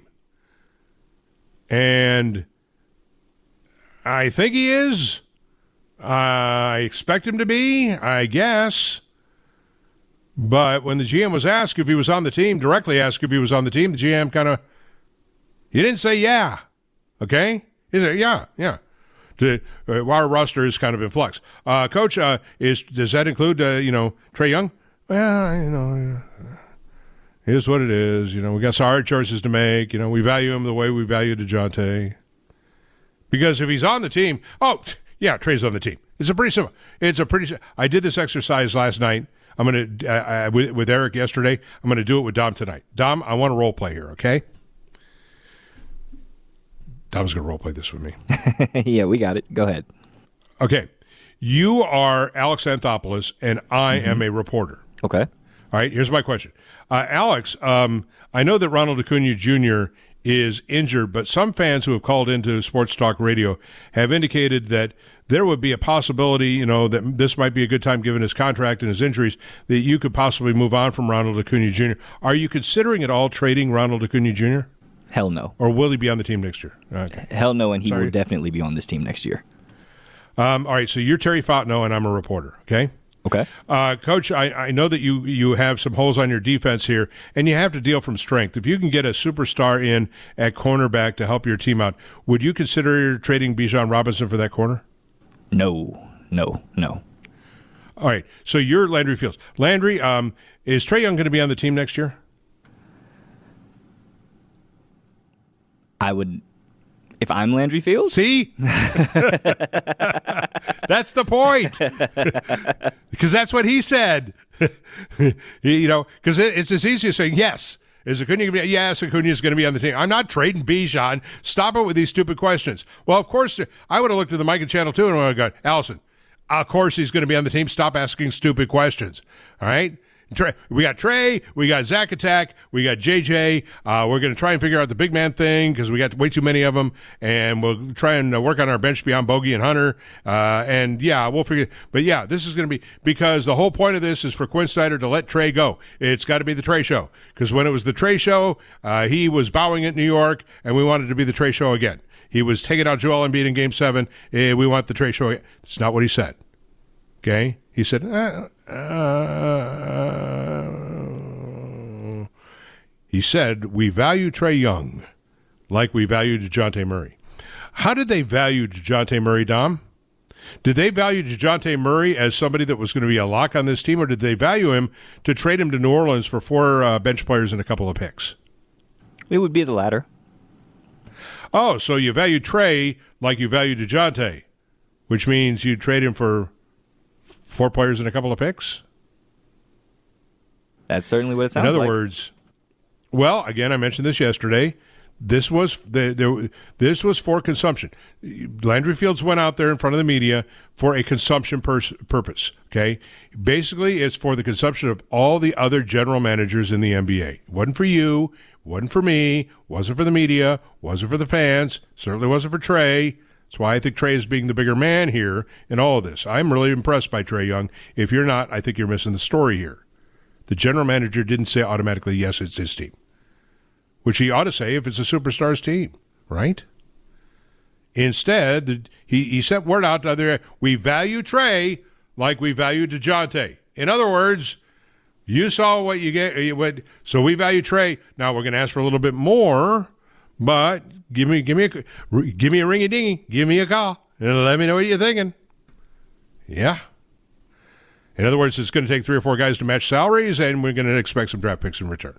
And I think he is. I expect him to be, I guess. But when the GM was asked if he was on the team, directly asked if he was on the team, the GM kind of, he didn't say yeah. Okay? He said, yeah. Our roster is kind of in flux. Coach, does that include, Trae Young? Well, here's what it is. We got some hard choices to make. We value him the way we value DeJounte. Because if he's on the team, Trae's on the team. It's pretty simple. I did this exercise last night. I'm going to, with Eric yesterday, I'm going to do it with Dom tonight. Dom, I want to role play here, okay? Dom's going to role play this with me. Yeah, we got it. Go ahead. Okay. You are Alex Anthopoulos, and I am a reporter. Okay. All right, here's my question. Alex, I know that Ronald Acuna Jr. is injured, but some fans who have called into Sports Talk Radio have indicated that there would be a possibility, that this might be a good time given his contract and his injuries, that you could possibly move on from Ronald Acuna Jr. Are you considering at all trading Ronald Acuna Jr.? Hell no. Or will he be on the team next year? Okay. Hell no, and he will definitely be on this team next year. All right, so you're Terry Fontenot, and I'm a reporter, okay? Okay. Coach, I know that you have some holes on your defense here, and you have to deal from strength. If you can get a superstar in at cornerback to help your team out, would you consider trading Bijan Robinson for that corner? No. All right, so you're Landry Fields. Landry, is Trae Young going to be on the team next year? I would, if I'm Landry Fields. See? That's the point. Because that's what he said. Because it's as easy as saying, yes. Is Acuna going to be? Yes, Acuna is going to be on the team. I'm not trading Bijan. Stop it with these stupid questions. Well, of course, I would have looked at the Micah Channel too and I would have gone, Allison, of course he's going to be on the team. Stop asking stupid questions. All right? We got Trey, we got Zach Attack, we got JJ. We're going to try and figure out the big man thing because we got way too many of them, and we'll try and work on our bench beyond Bogey and Hunter. We'll figure. But yeah, this is going to be because the whole point of this is for Quinn Snyder to let Trey go. It's got to be the Trey show because when it was the Trey show, he was bowing at New York, and we wanted to be the Trey show again. He was taking out Joel Embiid in Game 7. We want the Trey show again. It's not what he said. Okay, he said. He said, we value Trae Young like we value DeJounte Murray. How did they value DeJounte Murray, Dom? Did they value DeJounte Murray as somebody that was going to be a lock on this team, or did they value him to trade him to New Orleans for 4 bench players and a couple of picks? It would be the latter. Oh, so you value Trae like you value DeJounte, which means you trade him for 4 players and a couple of picks? That's certainly what it sounds like. In other words, well, again, I mentioned this yesterday. This was this was for consumption. Landry Fields went out there in front of the media for a consumption purpose. Okay, basically, it's for the consumption of all the other general managers in the NBA. It wasn't for you, wasn't for me, wasn't for the media, wasn't for the fans. Certainly wasn't for Trae. That's why I think Trae is being the bigger man here in all of this. I'm really impressed by Trae Young. If you're not, I think you're missing the story here. The general manager didn't say automatically, yes, it's his team. Which he ought to say if it's a superstar's team, right? Instead, he sent word out to other, we value Trae like we value DeJounte. In other words, you saw what you get, so we value Trae. Now we're going to ask for a little bit more, but give me a ringy dingy, give me a call, and let me know what you're thinking. Yeah. In other words, it's going to take 3 or 4 guys to match salaries, and we're going to expect some draft picks in return.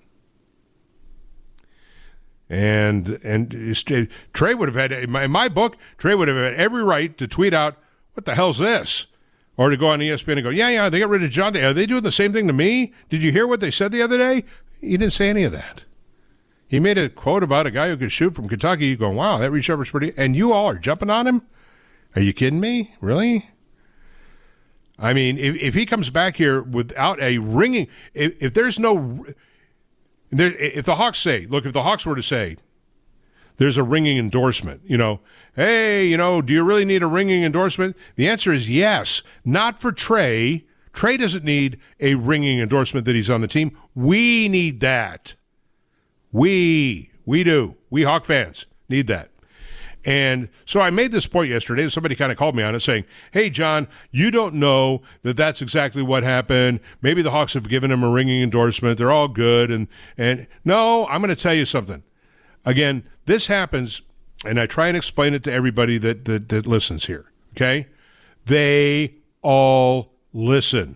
And Trae would have had, in my book, Trae would have had every right to tweet out, what the hell's this? Or to go on ESPN and go, yeah, they got rid of John. Are they doing the same thing to me? Did you hear what they said the other day? He didn't say any of that. He made a quote about a guy who could shoot from Kentucky. You go, wow, that receiver's pretty. And you all are jumping on him? Are you kidding me? Really? I mean, if he comes back here without a ringing, if there's no... If the Hawks say, look, if the Hawks were to say, there's a ringing endorsement, hey, do you really need a ringing endorsement? The answer is yes. Not for Trae, Trey doesn't need a ringing endorsement that he's on the team. We need that. We do. We Hawk fans need that. And so I made this point yesterday, and somebody kind of called me on it saying, hey, John, you don't know that that's exactly what happened. Maybe the Hawks have given him a ringing endorsement. They're all good. And no, I'm going to tell you something. Again, this happens, and I try and explain it to everybody that listens here, okay? They all listen.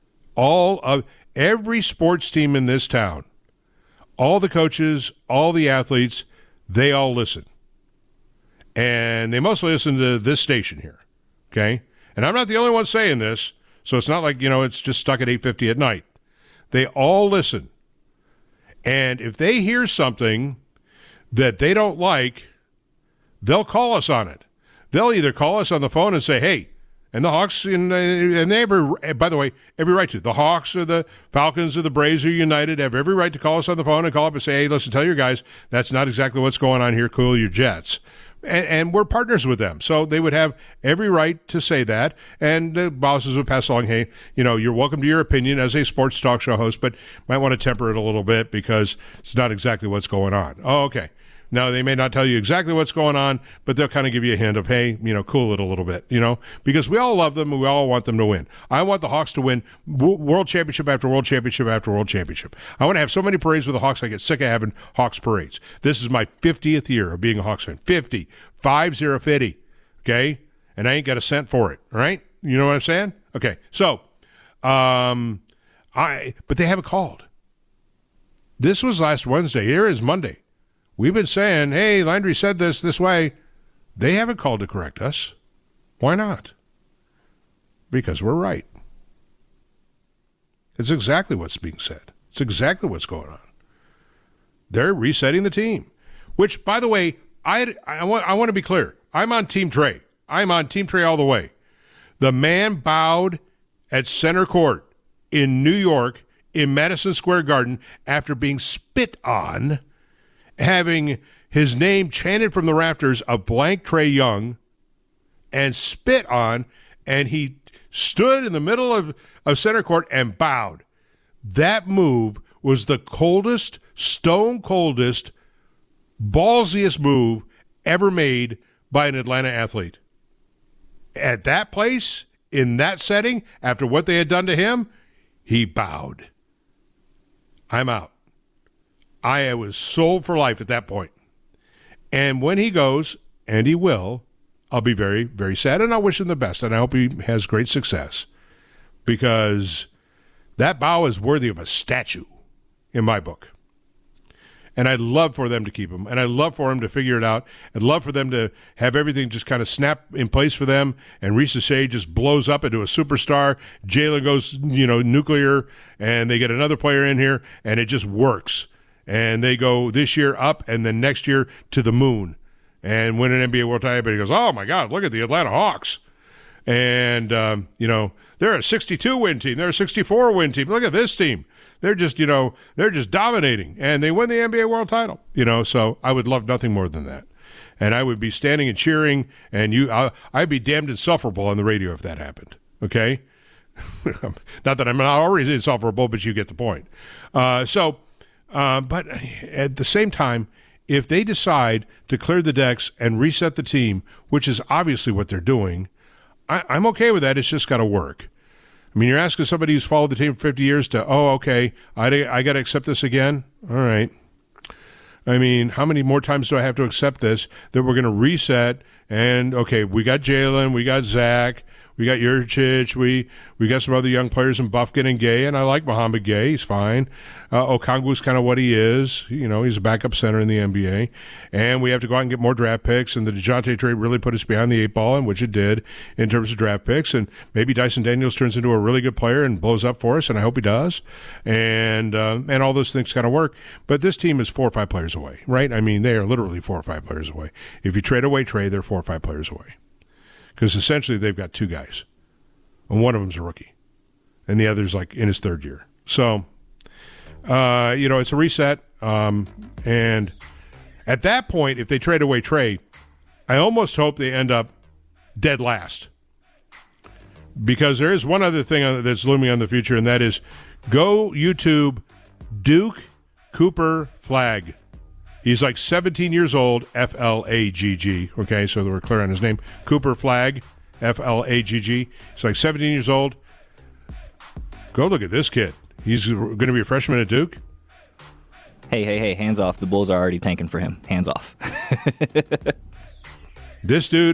Every sports team in this town, all the coaches, all the athletes, they all listen. And they mostly listen to this station here, okay? And I'm not the only one saying this, so it's not like, it's just stuck at 8:50 at night. They all listen. And if they hear something that they don't like, they'll call us on it. They'll either call us on the phone and say, hey, and the Hawks, and they have, by the way, every right to. The Hawks or the Falcons or the Braves or United have every right to call us on the phone and call up and say, hey, listen, tell your guys, that's not exactly what's going on here. Cool your jets. And we're partners with them. So they would have every right to say that. And the bosses would pass along, hey, you're welcome to your opinion as a sports talk show host, but might want to temper it a little bit because it's not exactly what's going on. Oh, okay. Now, they may not tell you exactly what's going on, but they'll kind of give you a hint of, hey, cool it a little bit, because we all love them and we all want them to win. I want the Hawks to win world championship after world championship after world championship. I want to have so many parades with the Hawks, I get sick of having Hawks parades. This is my 50th year of being a Hawks fan. 50. 50, okay? And I ain't got a cent for it, all right? You know what I'm saying? Okay, so, but they haven't called. This was last Wednesday. Here is Monday. We've been saying, hey, Landry said this way. They haven't called to correct us. Why not? Because we're right. It's exactly what's being said. It's exactly what's going on. They're resetting the team, which, by the way, I want to be clear. I'm on Team Trey. I'm on Team Trey all the way. The man bowed at center court in New York in Madison Square Garden after being spit on, having his name chanted from the rafters of blank Trae Young and spit on, and he stood in the middle of center court and bowed. That move was the coldest, stone coldest, ballsiest move ever made by an Atlanta athlete. At that place, in that setting, after what they had done to him, he bowed. I'm out. I was sold for life at that point. And when he goes, and he will, I'll be very, very sad, and I'll wish him the best, and I hope he has great success, because that bow is worthy of a statue in my book. And I'd love for them to keep him, and I'd love for him to figure it out. I'd love for them to have everything just kind of snap in place for them, and Reese Shea just blows up into a superstar. Jalen goes, nuclear, and they get another player in here, and it just works. And they go this year up, and then next year to the moon, and win an NBA World Title. Everybody goes, oh, my God, look at the Atlanta Hawks. And, they're a 62-win team. They're a 64-win team. Look at this team. They're just, they're just dominating. And they win the NBA World Title. So I would love nothing more than that. And I would be standing and cheering, and I'd be damned insufferable on the radio if that happened. Okay? Not that I'm not already insufferable, but you get the point. But at the same time, if they decide to clear the decks and reset the team, which is obviously what they're doing, I'm okay with that. It's just got to work. I mean, you're asking somebody who's followed the team for 50 years to, okay, I got to accept this again? All right. I mean, how many more times do I have to accept this, that we're going to reset, and, okay, we got Jalen, we got Zach, we got Jurčić, we got some other young players in Bufkin and Gay, and I like Mohamed Gay. He's fine. Okongwu's kind of what he is. He's a backup center in the NBA. And we have to go out and get more draft picks, and the DeJounte trade really put us behind the 8 ball, and which it did in terms of draft picks. And maybe Dyson Daniels turns into a really good player and blows up for us, and I hope he does. And all those things kind of work. But this team is 4 or 5 players away, right? I mean, they are literally 4 or 5 players away. If you trade away Trey, they're 4 or 5 players away. Because essentially they've got 2 guys. And one of them's a rookie. And the other's like in his 3rd year. So, it's a reset. And at that point, if they trade away Trey, I almost hope they end up dead last. because there is one other thing that's looming on the future, and that is go YouTube Duke Cooper Flagg. He's like 17 years old, Flagg. Okay, so we're clear on his name. Cooper Flagg, Flagg. He's like 17 years old. Go look at this kid. He's going to be a freshman at Duke. Hey, hands off. The Bulls are already tanking for him. Hands off. This dude,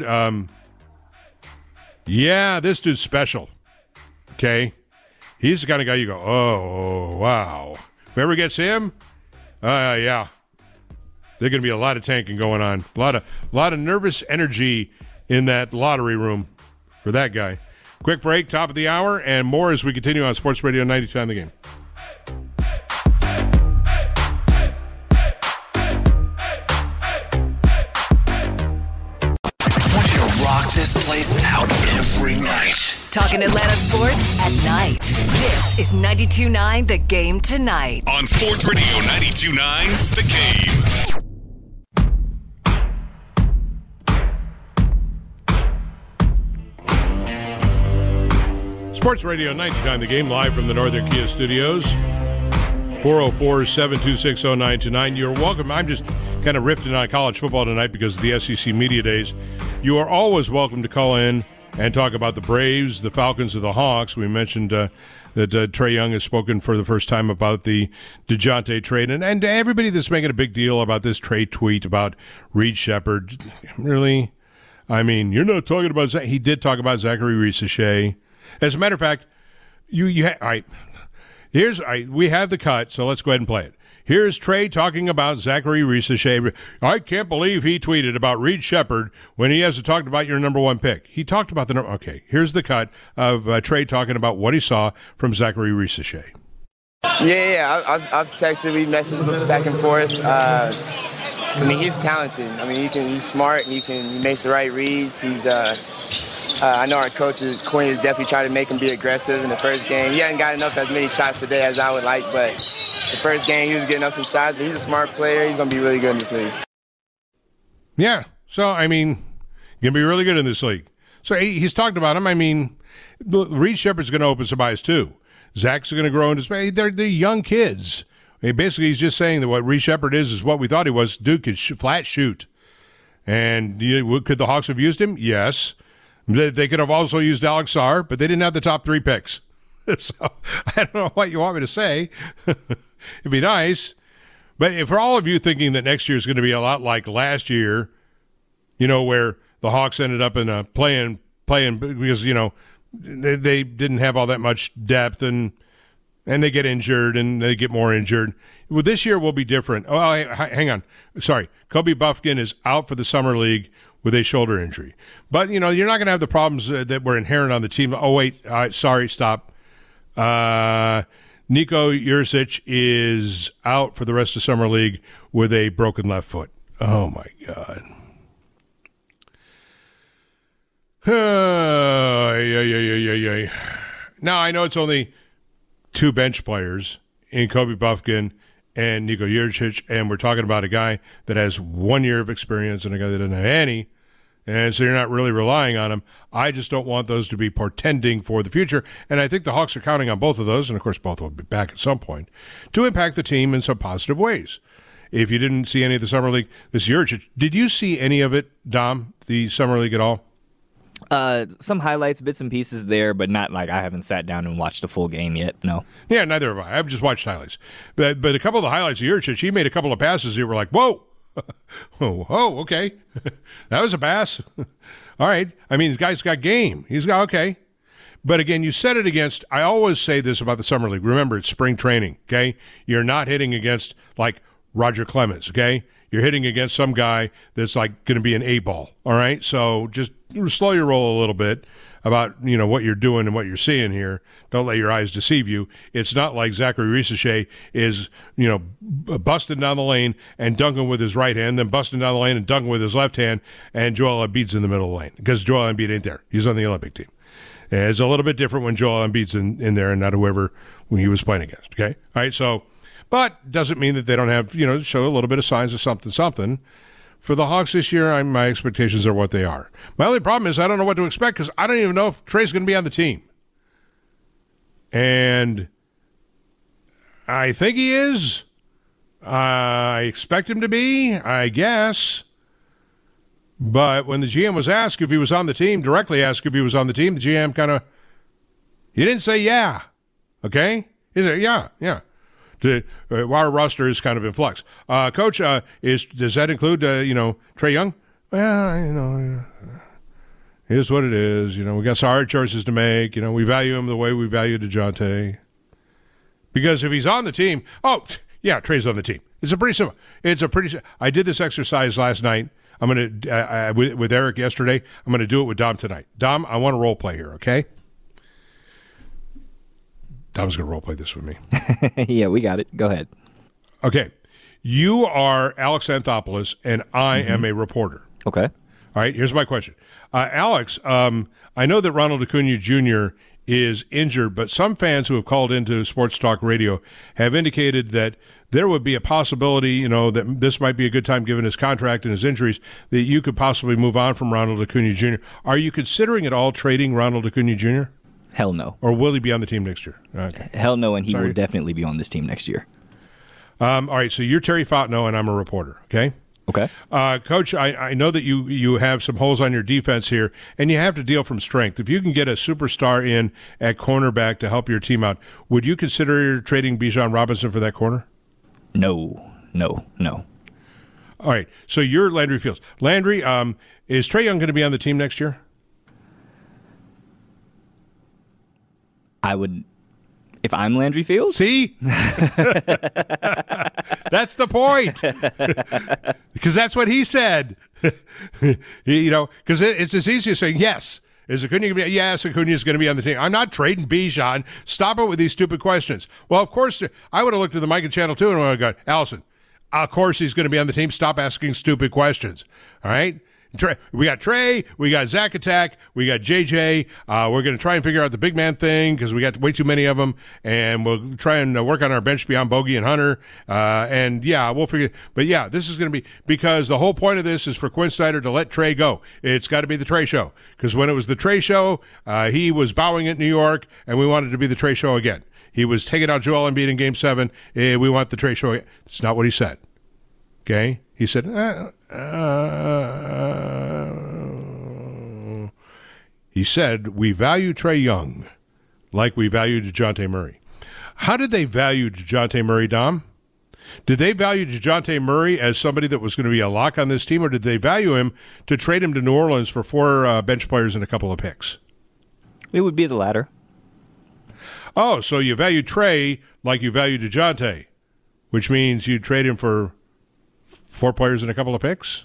this dude's special. Okay? He's the kind of guy you go, oh, wow. Whoever gets him, yeah. There's going to be a lot of tanking going on. A lot of nervous energy in that lottery room for that guy. Quick break, top of the hour, and more as we continue on Sports Radio 92.9 The Game. Want you to rock this place out every night. Talking Atlanta sports at night. This is 92.9 The Game Tonight. On Sports Radio 92.9 The Game. Sports Radio 92.9 The Game, live from the Northern Kia Studios. 404-726-0929. You're welcome. I'm just kind of riffing on college football tonight because of the SEC Media Days. You are always welcome to call in and talk about the Braves, the Falcons, or the Hawks. We mentioned that Trae Young has spoken for the first time about the DeJounte trade. And everybody that's making a big deal about this trade tweet about Reed Sheppard, really? I mean, you're not talking about Zach. He did talk about Zachary Reese-Shea. As a matter of fact, we have the cut, so let's go ahead and play it. Here's Trae talking about Zachary Reese-Shea. I can't believe he tweeted about Reed Sheppard when he hasn't talked about your number one pick. He talked about the number. Okay, here's the cut of Trae talking about what he saw from Zachary Reese-Shea. Yeah, I've texted, we messaged back and forth. I mean, he's talented. I mean, he's smart. He makes the right reads. I know our coach, Quinn, is definitely trying to make him be aggressive in the first game. He hadn't got as many shots today as I would like, but the first game he was getting up some shots. But he's a smart player. He's going to be really good in this league. Yeah, so, I mean, going to be really good in this league. So he's talked about him. I mean, Reed Sheppard's going to open some eyes too. Zach's going to grow into space. They're young kids. Basically, he's just saying that what Reed Sheppard is what we thought he was. Dude could flat shoot. And could the Hawks have used him? Yes. They could have also used Alex Sarr, but they didn't have the top 3 picks. So I don't know what you want me to say. It'd be nice. But for all of you thinking that next year is going to be a lot like last year, where the Hawks ended up in a playing because, they didn't have all that much depth and they get injured and they get more injured. Well, this year will be different. Oh, hang on. Sorry. Kobe Buffkin is out for the Summer League with a shoulder injury. But, you're not going to have the problems that were inherent on the team. Oh, wait. Sorry, stop. Nico Jurisic is out for the rest of Summer League with a broken left foot. Oh, my God. Yeah. Now, I know it's only 2 bench players in Kobe Buffkin and Nico Jurisic, and we're talking about a guy that has 1 year of experience and a guy that doesn't have any. And so you're not really relying on them. I just don't want those to be portending for the future. And I think the Hawks are counting on both of those, and of course both will be back at some point, to impact the team in some positive ways. If you didn't see any of the Summer League this year, did you see any of it, Dom, the Summer League at all? Some highlights, bits and pieces there, but not like I haven't sat down and watched a full game yet, no. Yeah, neither have I. I've just watched highlights. But a couple of the highlights of Jurisic, he made a couple of passes that were like, whoa. Oh, okay. That was a pass. All right. I mean, the guy's got game. He's got, okay. But again, you said it against, I always say this about the Summer League. Remember, it's spring training, okay? You're not hitting against, like, Roger Clemens, okay? You're hitting against some guy that's, like, going to be an A-ball, all right? So just slow your roll a little bit about, what you're doing and what you're seeing here. Don't let your eyes deceive you. It's not like Zachary Reese-Shea is, busting down the lane and dunking with his right hand, then busting down the lane and dunking with his left hand, and Joel Embiid's in the middle of the lane because Joel Embiid ain't there. He's on the Olympic team. It's a little bit different when Joel Embiid's in there and not whoever he was playing against, okay? All right, so, but doesn't mean that they don't have, show a little bit of signs of something. for the Hawks this year, my expectations are what they are. My only problem is I don't know what to expect because I don't even know if Trey's going to be on the team. And I think he is. I expect him to be, I guess. But when the GM was asked if he was on the team, directly asked if he was on the team, the GM he didn't say yeah. Okay? He said, yeah. Our roster is kind of in flux. Coach, does that include, Trae Young? Well, here's what it is. We got some hard choices to make. We value him the way we value DeJounte. Because if he's on the team, Trae's on the team. It's a pretty simple. I did this exercise last night. I'm going to, with Eric yesterday. I'm going to do it with Dom tonight. Dom, I want to role play here, okay? Dom's going to role play this with me. Yeah, we got it. Go ahead. Okay. You are Alex Anthopoulos, and I am a reporter. Okay. All right, here's my question. Alex, I know that Ronald Acuna Jr. is injured, but some fans who have called into Sports Talk Radio have indicated that there would be a possibility, that this might be a good time given his contract and his injuries, that you could possibly move on from Ronald Acuna Jr. Are you considering at all trading Ronald Acuna Jr.? Hell no. Or will he be on the team next year? Okay. Hell no, and he will definitely be on this team next year. All right, so you're Terry Fontenot, and I'm a reporter, okay? Okay. Coach, I know that you have some holes on your defense here, and you have to deal from strength. If you can get a superstar in at cornerback to help your team out, would you consider trading Bijan Robinson for that corner? No. All right, so you're Landry Fields. Landry, is Trae Young going to be on the team next year? I would, if I'm Landry Fields. See? That's the point. Because that's what he said. Because it's as easy as saying, yes. Is Acuna going to be? Yes, Acuna is going to be on the team. I'm not trading Bijan. Stop it with these stupid questions. Well, of course, I would have looked at the Micah Channel too and I would have gone, Allison, of course he's going to be on the team. Stop asking stupid questions. All right? We got Trey, we got Zach Attack, we got JJ. We're going to try and figure out the big man thing because we got way too many of them, and we'll try and work on our bench beyond Bogey and Hunter. We'll figure. But this is going to be because the whole point of this is for Quinn Snyder to let Trey go. It's got to be the Trey show because when it was the Trey show, he was bowing at New York, and we wanted to be the Trey show again. He was taking out Joel Embiid in Game 7. We want the Trey show again. That's not what he said. Okay, he said. He said, we value Trae Young like we value DeJounte Murray. How did they value DeJounte Murray, Dom? Did they value DeJounte Murray as somebody that was going to be a lock on this team, or did they value him to trade him to New Orleans for 4 bench players and a couple of picks? It would be the latter. Oh, so you value Trae like you value DeJounte, which means you trade him for 4 players and a couple of picks?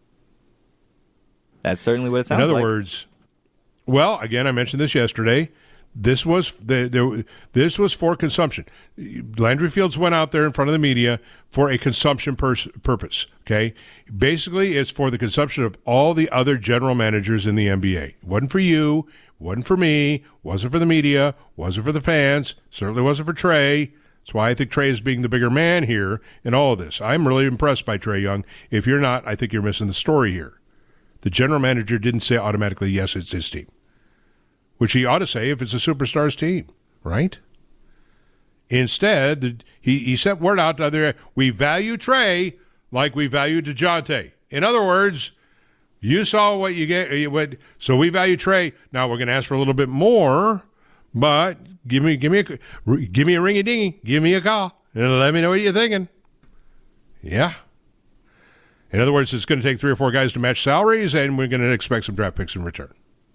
That's certainly what it sounds like. In other words, well, again, I mentioned this yesterday. This was this was for consumption. Landry Fields went out there in front of the media for a consumption purpose. Okay, basically, it's for the consumption of all the other general managers in the NBA. It wasn't for you. Wasn't for me. Wasn't for the media. Wasn't for the fans. Certainly wasn't for Trey. That's why I think Trey is being the bigger man here in all of this. I'm really impressed by Trae Young. If you're not, I think you're missing the story here. The general manager didn't say automatically, yes, it's his team, which he ought to say if it's a superstar's team, right? Instead, he sent word out to there, we value Trey like we value DeJounte. In other words, you saw what you get, so we value Trey. Now we're going to ask for a little bit more, but give me a ringy-dingy, give me a call, and let me know what you're thinking. Yeah. In other words, it's going to take 3 or 4 guys to match salaries, and we're going to expect some draft picks in return.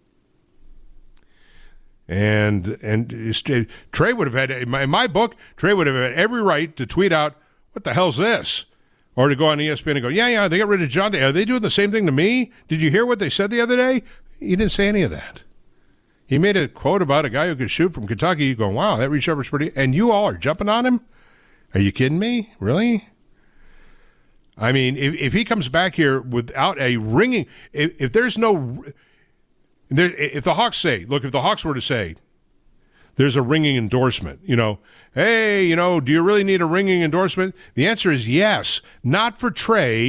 And Trey would have had, in my book, Trey would have had every right to tweet out, what the hell's this? Or to go on ESPN and go, yeah, they got rid of John. Are they doing the same thing to me? Did you hear what they said the other day? He didn't say any of that. He made a quote about a guy who could shoot from Kentucky. You go, wow, that receiver's pretty. And you all are jumping on him? Are you kidding me? Really? I mean, if he comes back here without a ringing, if there's no, if the Hawks say, look, if the Hawks were to say, there's a ringing endorsement, hey, do you really need a ringing endorsement? The answer is yes. Not for Trey.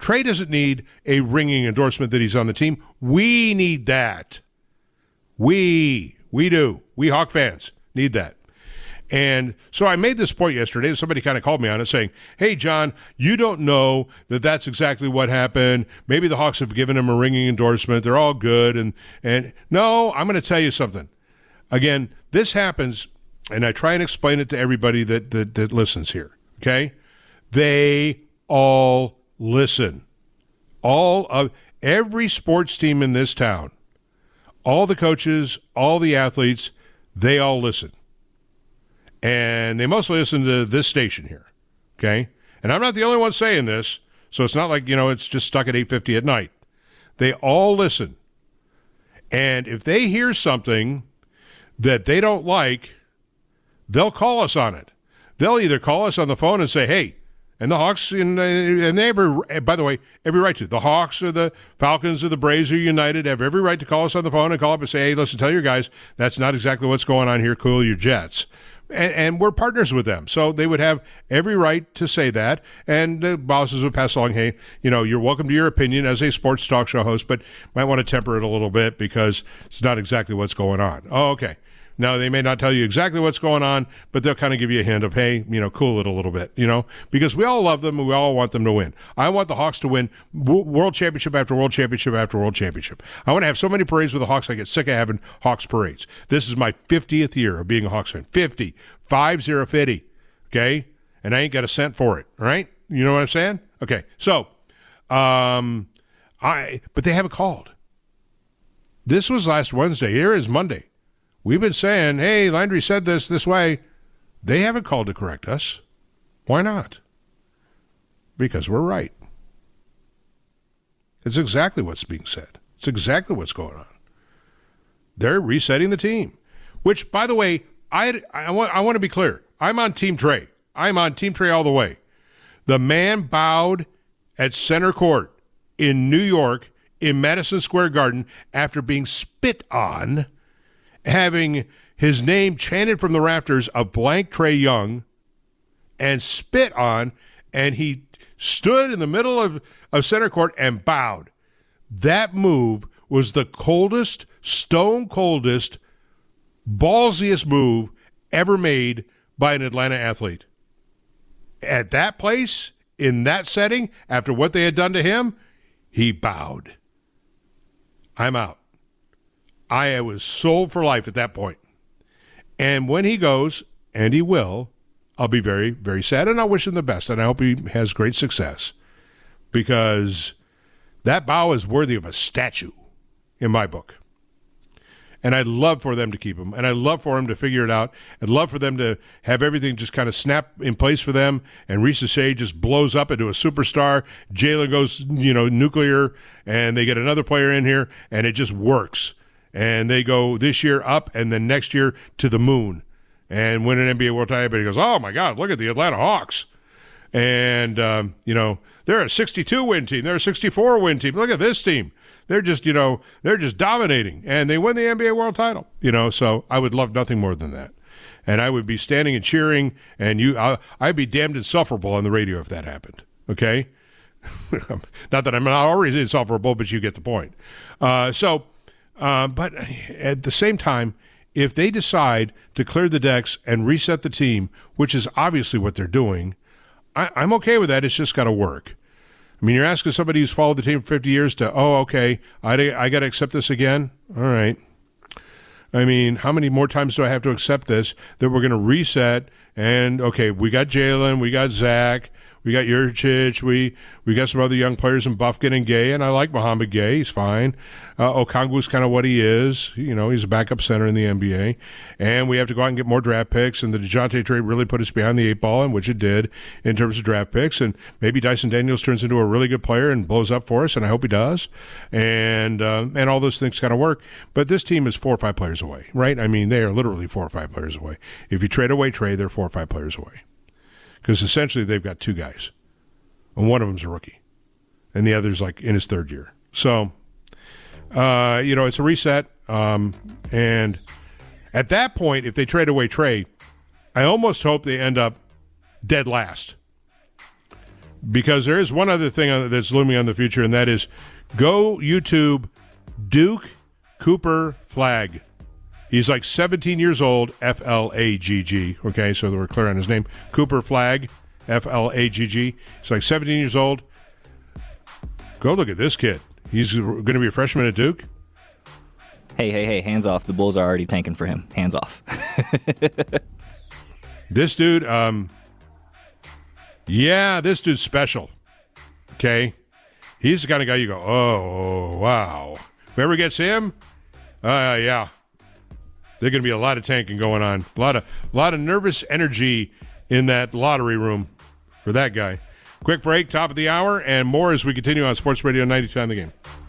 Trey doesn't need a ringing endorsement that he's on the team. We need that. We do. We Hawk fans need that. And so I made this point yesterday, and somebody kind of called me on it saying, hey, John, you don't know that that's exactly what happened. Maybe the Hawks have given him a ringing endorsement. They're all good. And no, I'm going to tell you something. Again, this happens, and I try and explain it to everybody that listens here, okay? They all listen. Every sports team in this town, all the coaches, all the athletes, they all listen. And they mostly listen to this station here, okay? And I'm not the only one saying this, so it's not like, it's just stuck at 8:50 at night. They all listen. And if they hear something that they don't like, they'll call us on it. They'll either call us on the phone and say, hey, and the Hawks, and they have, by the way, every right to. The Hawks or the Falcons or the Braves or United have every right to call us on the phone and call up and say, hey, listen, tell your guys, that's not exactly what's going on here. Cool your jets. And we're partners with them. So they would have every right to say that. And the bosses would pass along, hey, you're welcome to your opinion as a sports talk show host, but might want to temper it a little bit because it's not exactly what's going on. Oh, okay. Now, they may not tell you exactly what's going on, but they'll kind of give you a hint of, hey, cool it a little bit, because we all love them and we all want them to win. I want the Hawks to win world championship after world championship after world championship. I want to have so many parades with the Hawks, I get sick of having Hawks parades. This is my 50th year of being a Hawks fan. 50, okay? And I ain't got a cent for it, all right? You know what I'm saying? Okay, so, but they haven't called. This was last Wednesday. Here is Monday. We've been saying, hey, Landry said this way. They haven't called to correct us. Why not? Because we're right. It's exactly what's being said. It's exactly what's going on. They're resetting the team, which, by the way, I want to be clear. I'm on Team Trey. I'm on Team Trey all the way. The man bowed at center court in New York in Madison Square Garden after being spit on, having his name chanted from the rafters of blank Trae Young and spit on, and he stood in the middle of center court and bowed. That move was the coldest, stone coldest, ballsiest move ever made by an Atlanta athlete. At that place, in that setting, after what they had done to him, he bowed. I'm out. I was sold for life at that point. And when he goes, and he will, I'll be very, very sad, and I'll wish him the best, and I hope he has great success, because that bow is worthy of a statue in my book. And I'd love for them to keep him, and I'd love for him to figure it out. I'd love for them to have everything just kind of snap in place for them, and Reese Shea just blows up into a superstar. Jalen goes, nuclear, and they get another player in here, and it just works. And they go this year up and then next year to the moon and win an NBA World Title. Everybody goes, oh, my God, look at the Atlanta Hawks. And, they're a 62-win team. They're a 64-win team. Look at this team. They're just, they're just dominating. And they win the NBA World Title. So I would love nothing more than that. And I would be standing and cheering, and I'd be damned insufferable on the radio if that happened, okay? Not that I'm not already insufferable, but you get the point. But at the same time, if they decide to clear the decks and reset the team, which is obviously what they're doing, I'm okay with that. It's just got to work. I mean, you're asking somebody who's followed the team for 50 years to, okay, I got to accept this again? All right. I mean, how many more times do I have to accept this, that we're going to reset? And, okay, we got Jalen, we got Zach, we got Jurčić, we got some other young players in Bufkin and Gay, and I like Mohamed Gay. He's fine. Okongwu's kind of what he is. He's a backup center in the NBA. And we have to go out and get more draft picks, and the DeJounte trade really put us behind the 8 ball, in which it did in terms of draft picks. And maybe Dyson Daniels turns into a really good player and blows up for us, and I hope he does. And all those things kind of work. But this team is 4 or 5 players away, right? I mean, they are literally 4 or 5 players away. If you trade away Trey, they're 4 or 5 players away. Because essentially they've got 2 guys. And one of them's a rookie. And the other's like in his 3rd year. So, it's a reset. And at that point, if they trade away Trey, I almost hope they end up dead last. because there is one other thing that's looming on the future, and that is go YouTube Duke Cooper Flagg. He's like 17 years old, Flagg. Okay, so we're clear on his name. Cooper Flagg, Flagg. He's like 17 years old. Go look at this kid. He's going to be a freshman at Duke. Hey, hands off. The Bulls are already tanking for him. Hands off. This dude, this dude's special. Okay? He's the kind of guy you go, oh, wow. Whoever gets him, yeah. There's going to be a lot of tanking going on. A lot of nervous energy in that lottery room for that guy. Quick break, top of the hour, and more as we continue on Sports Radio 92 on The Game.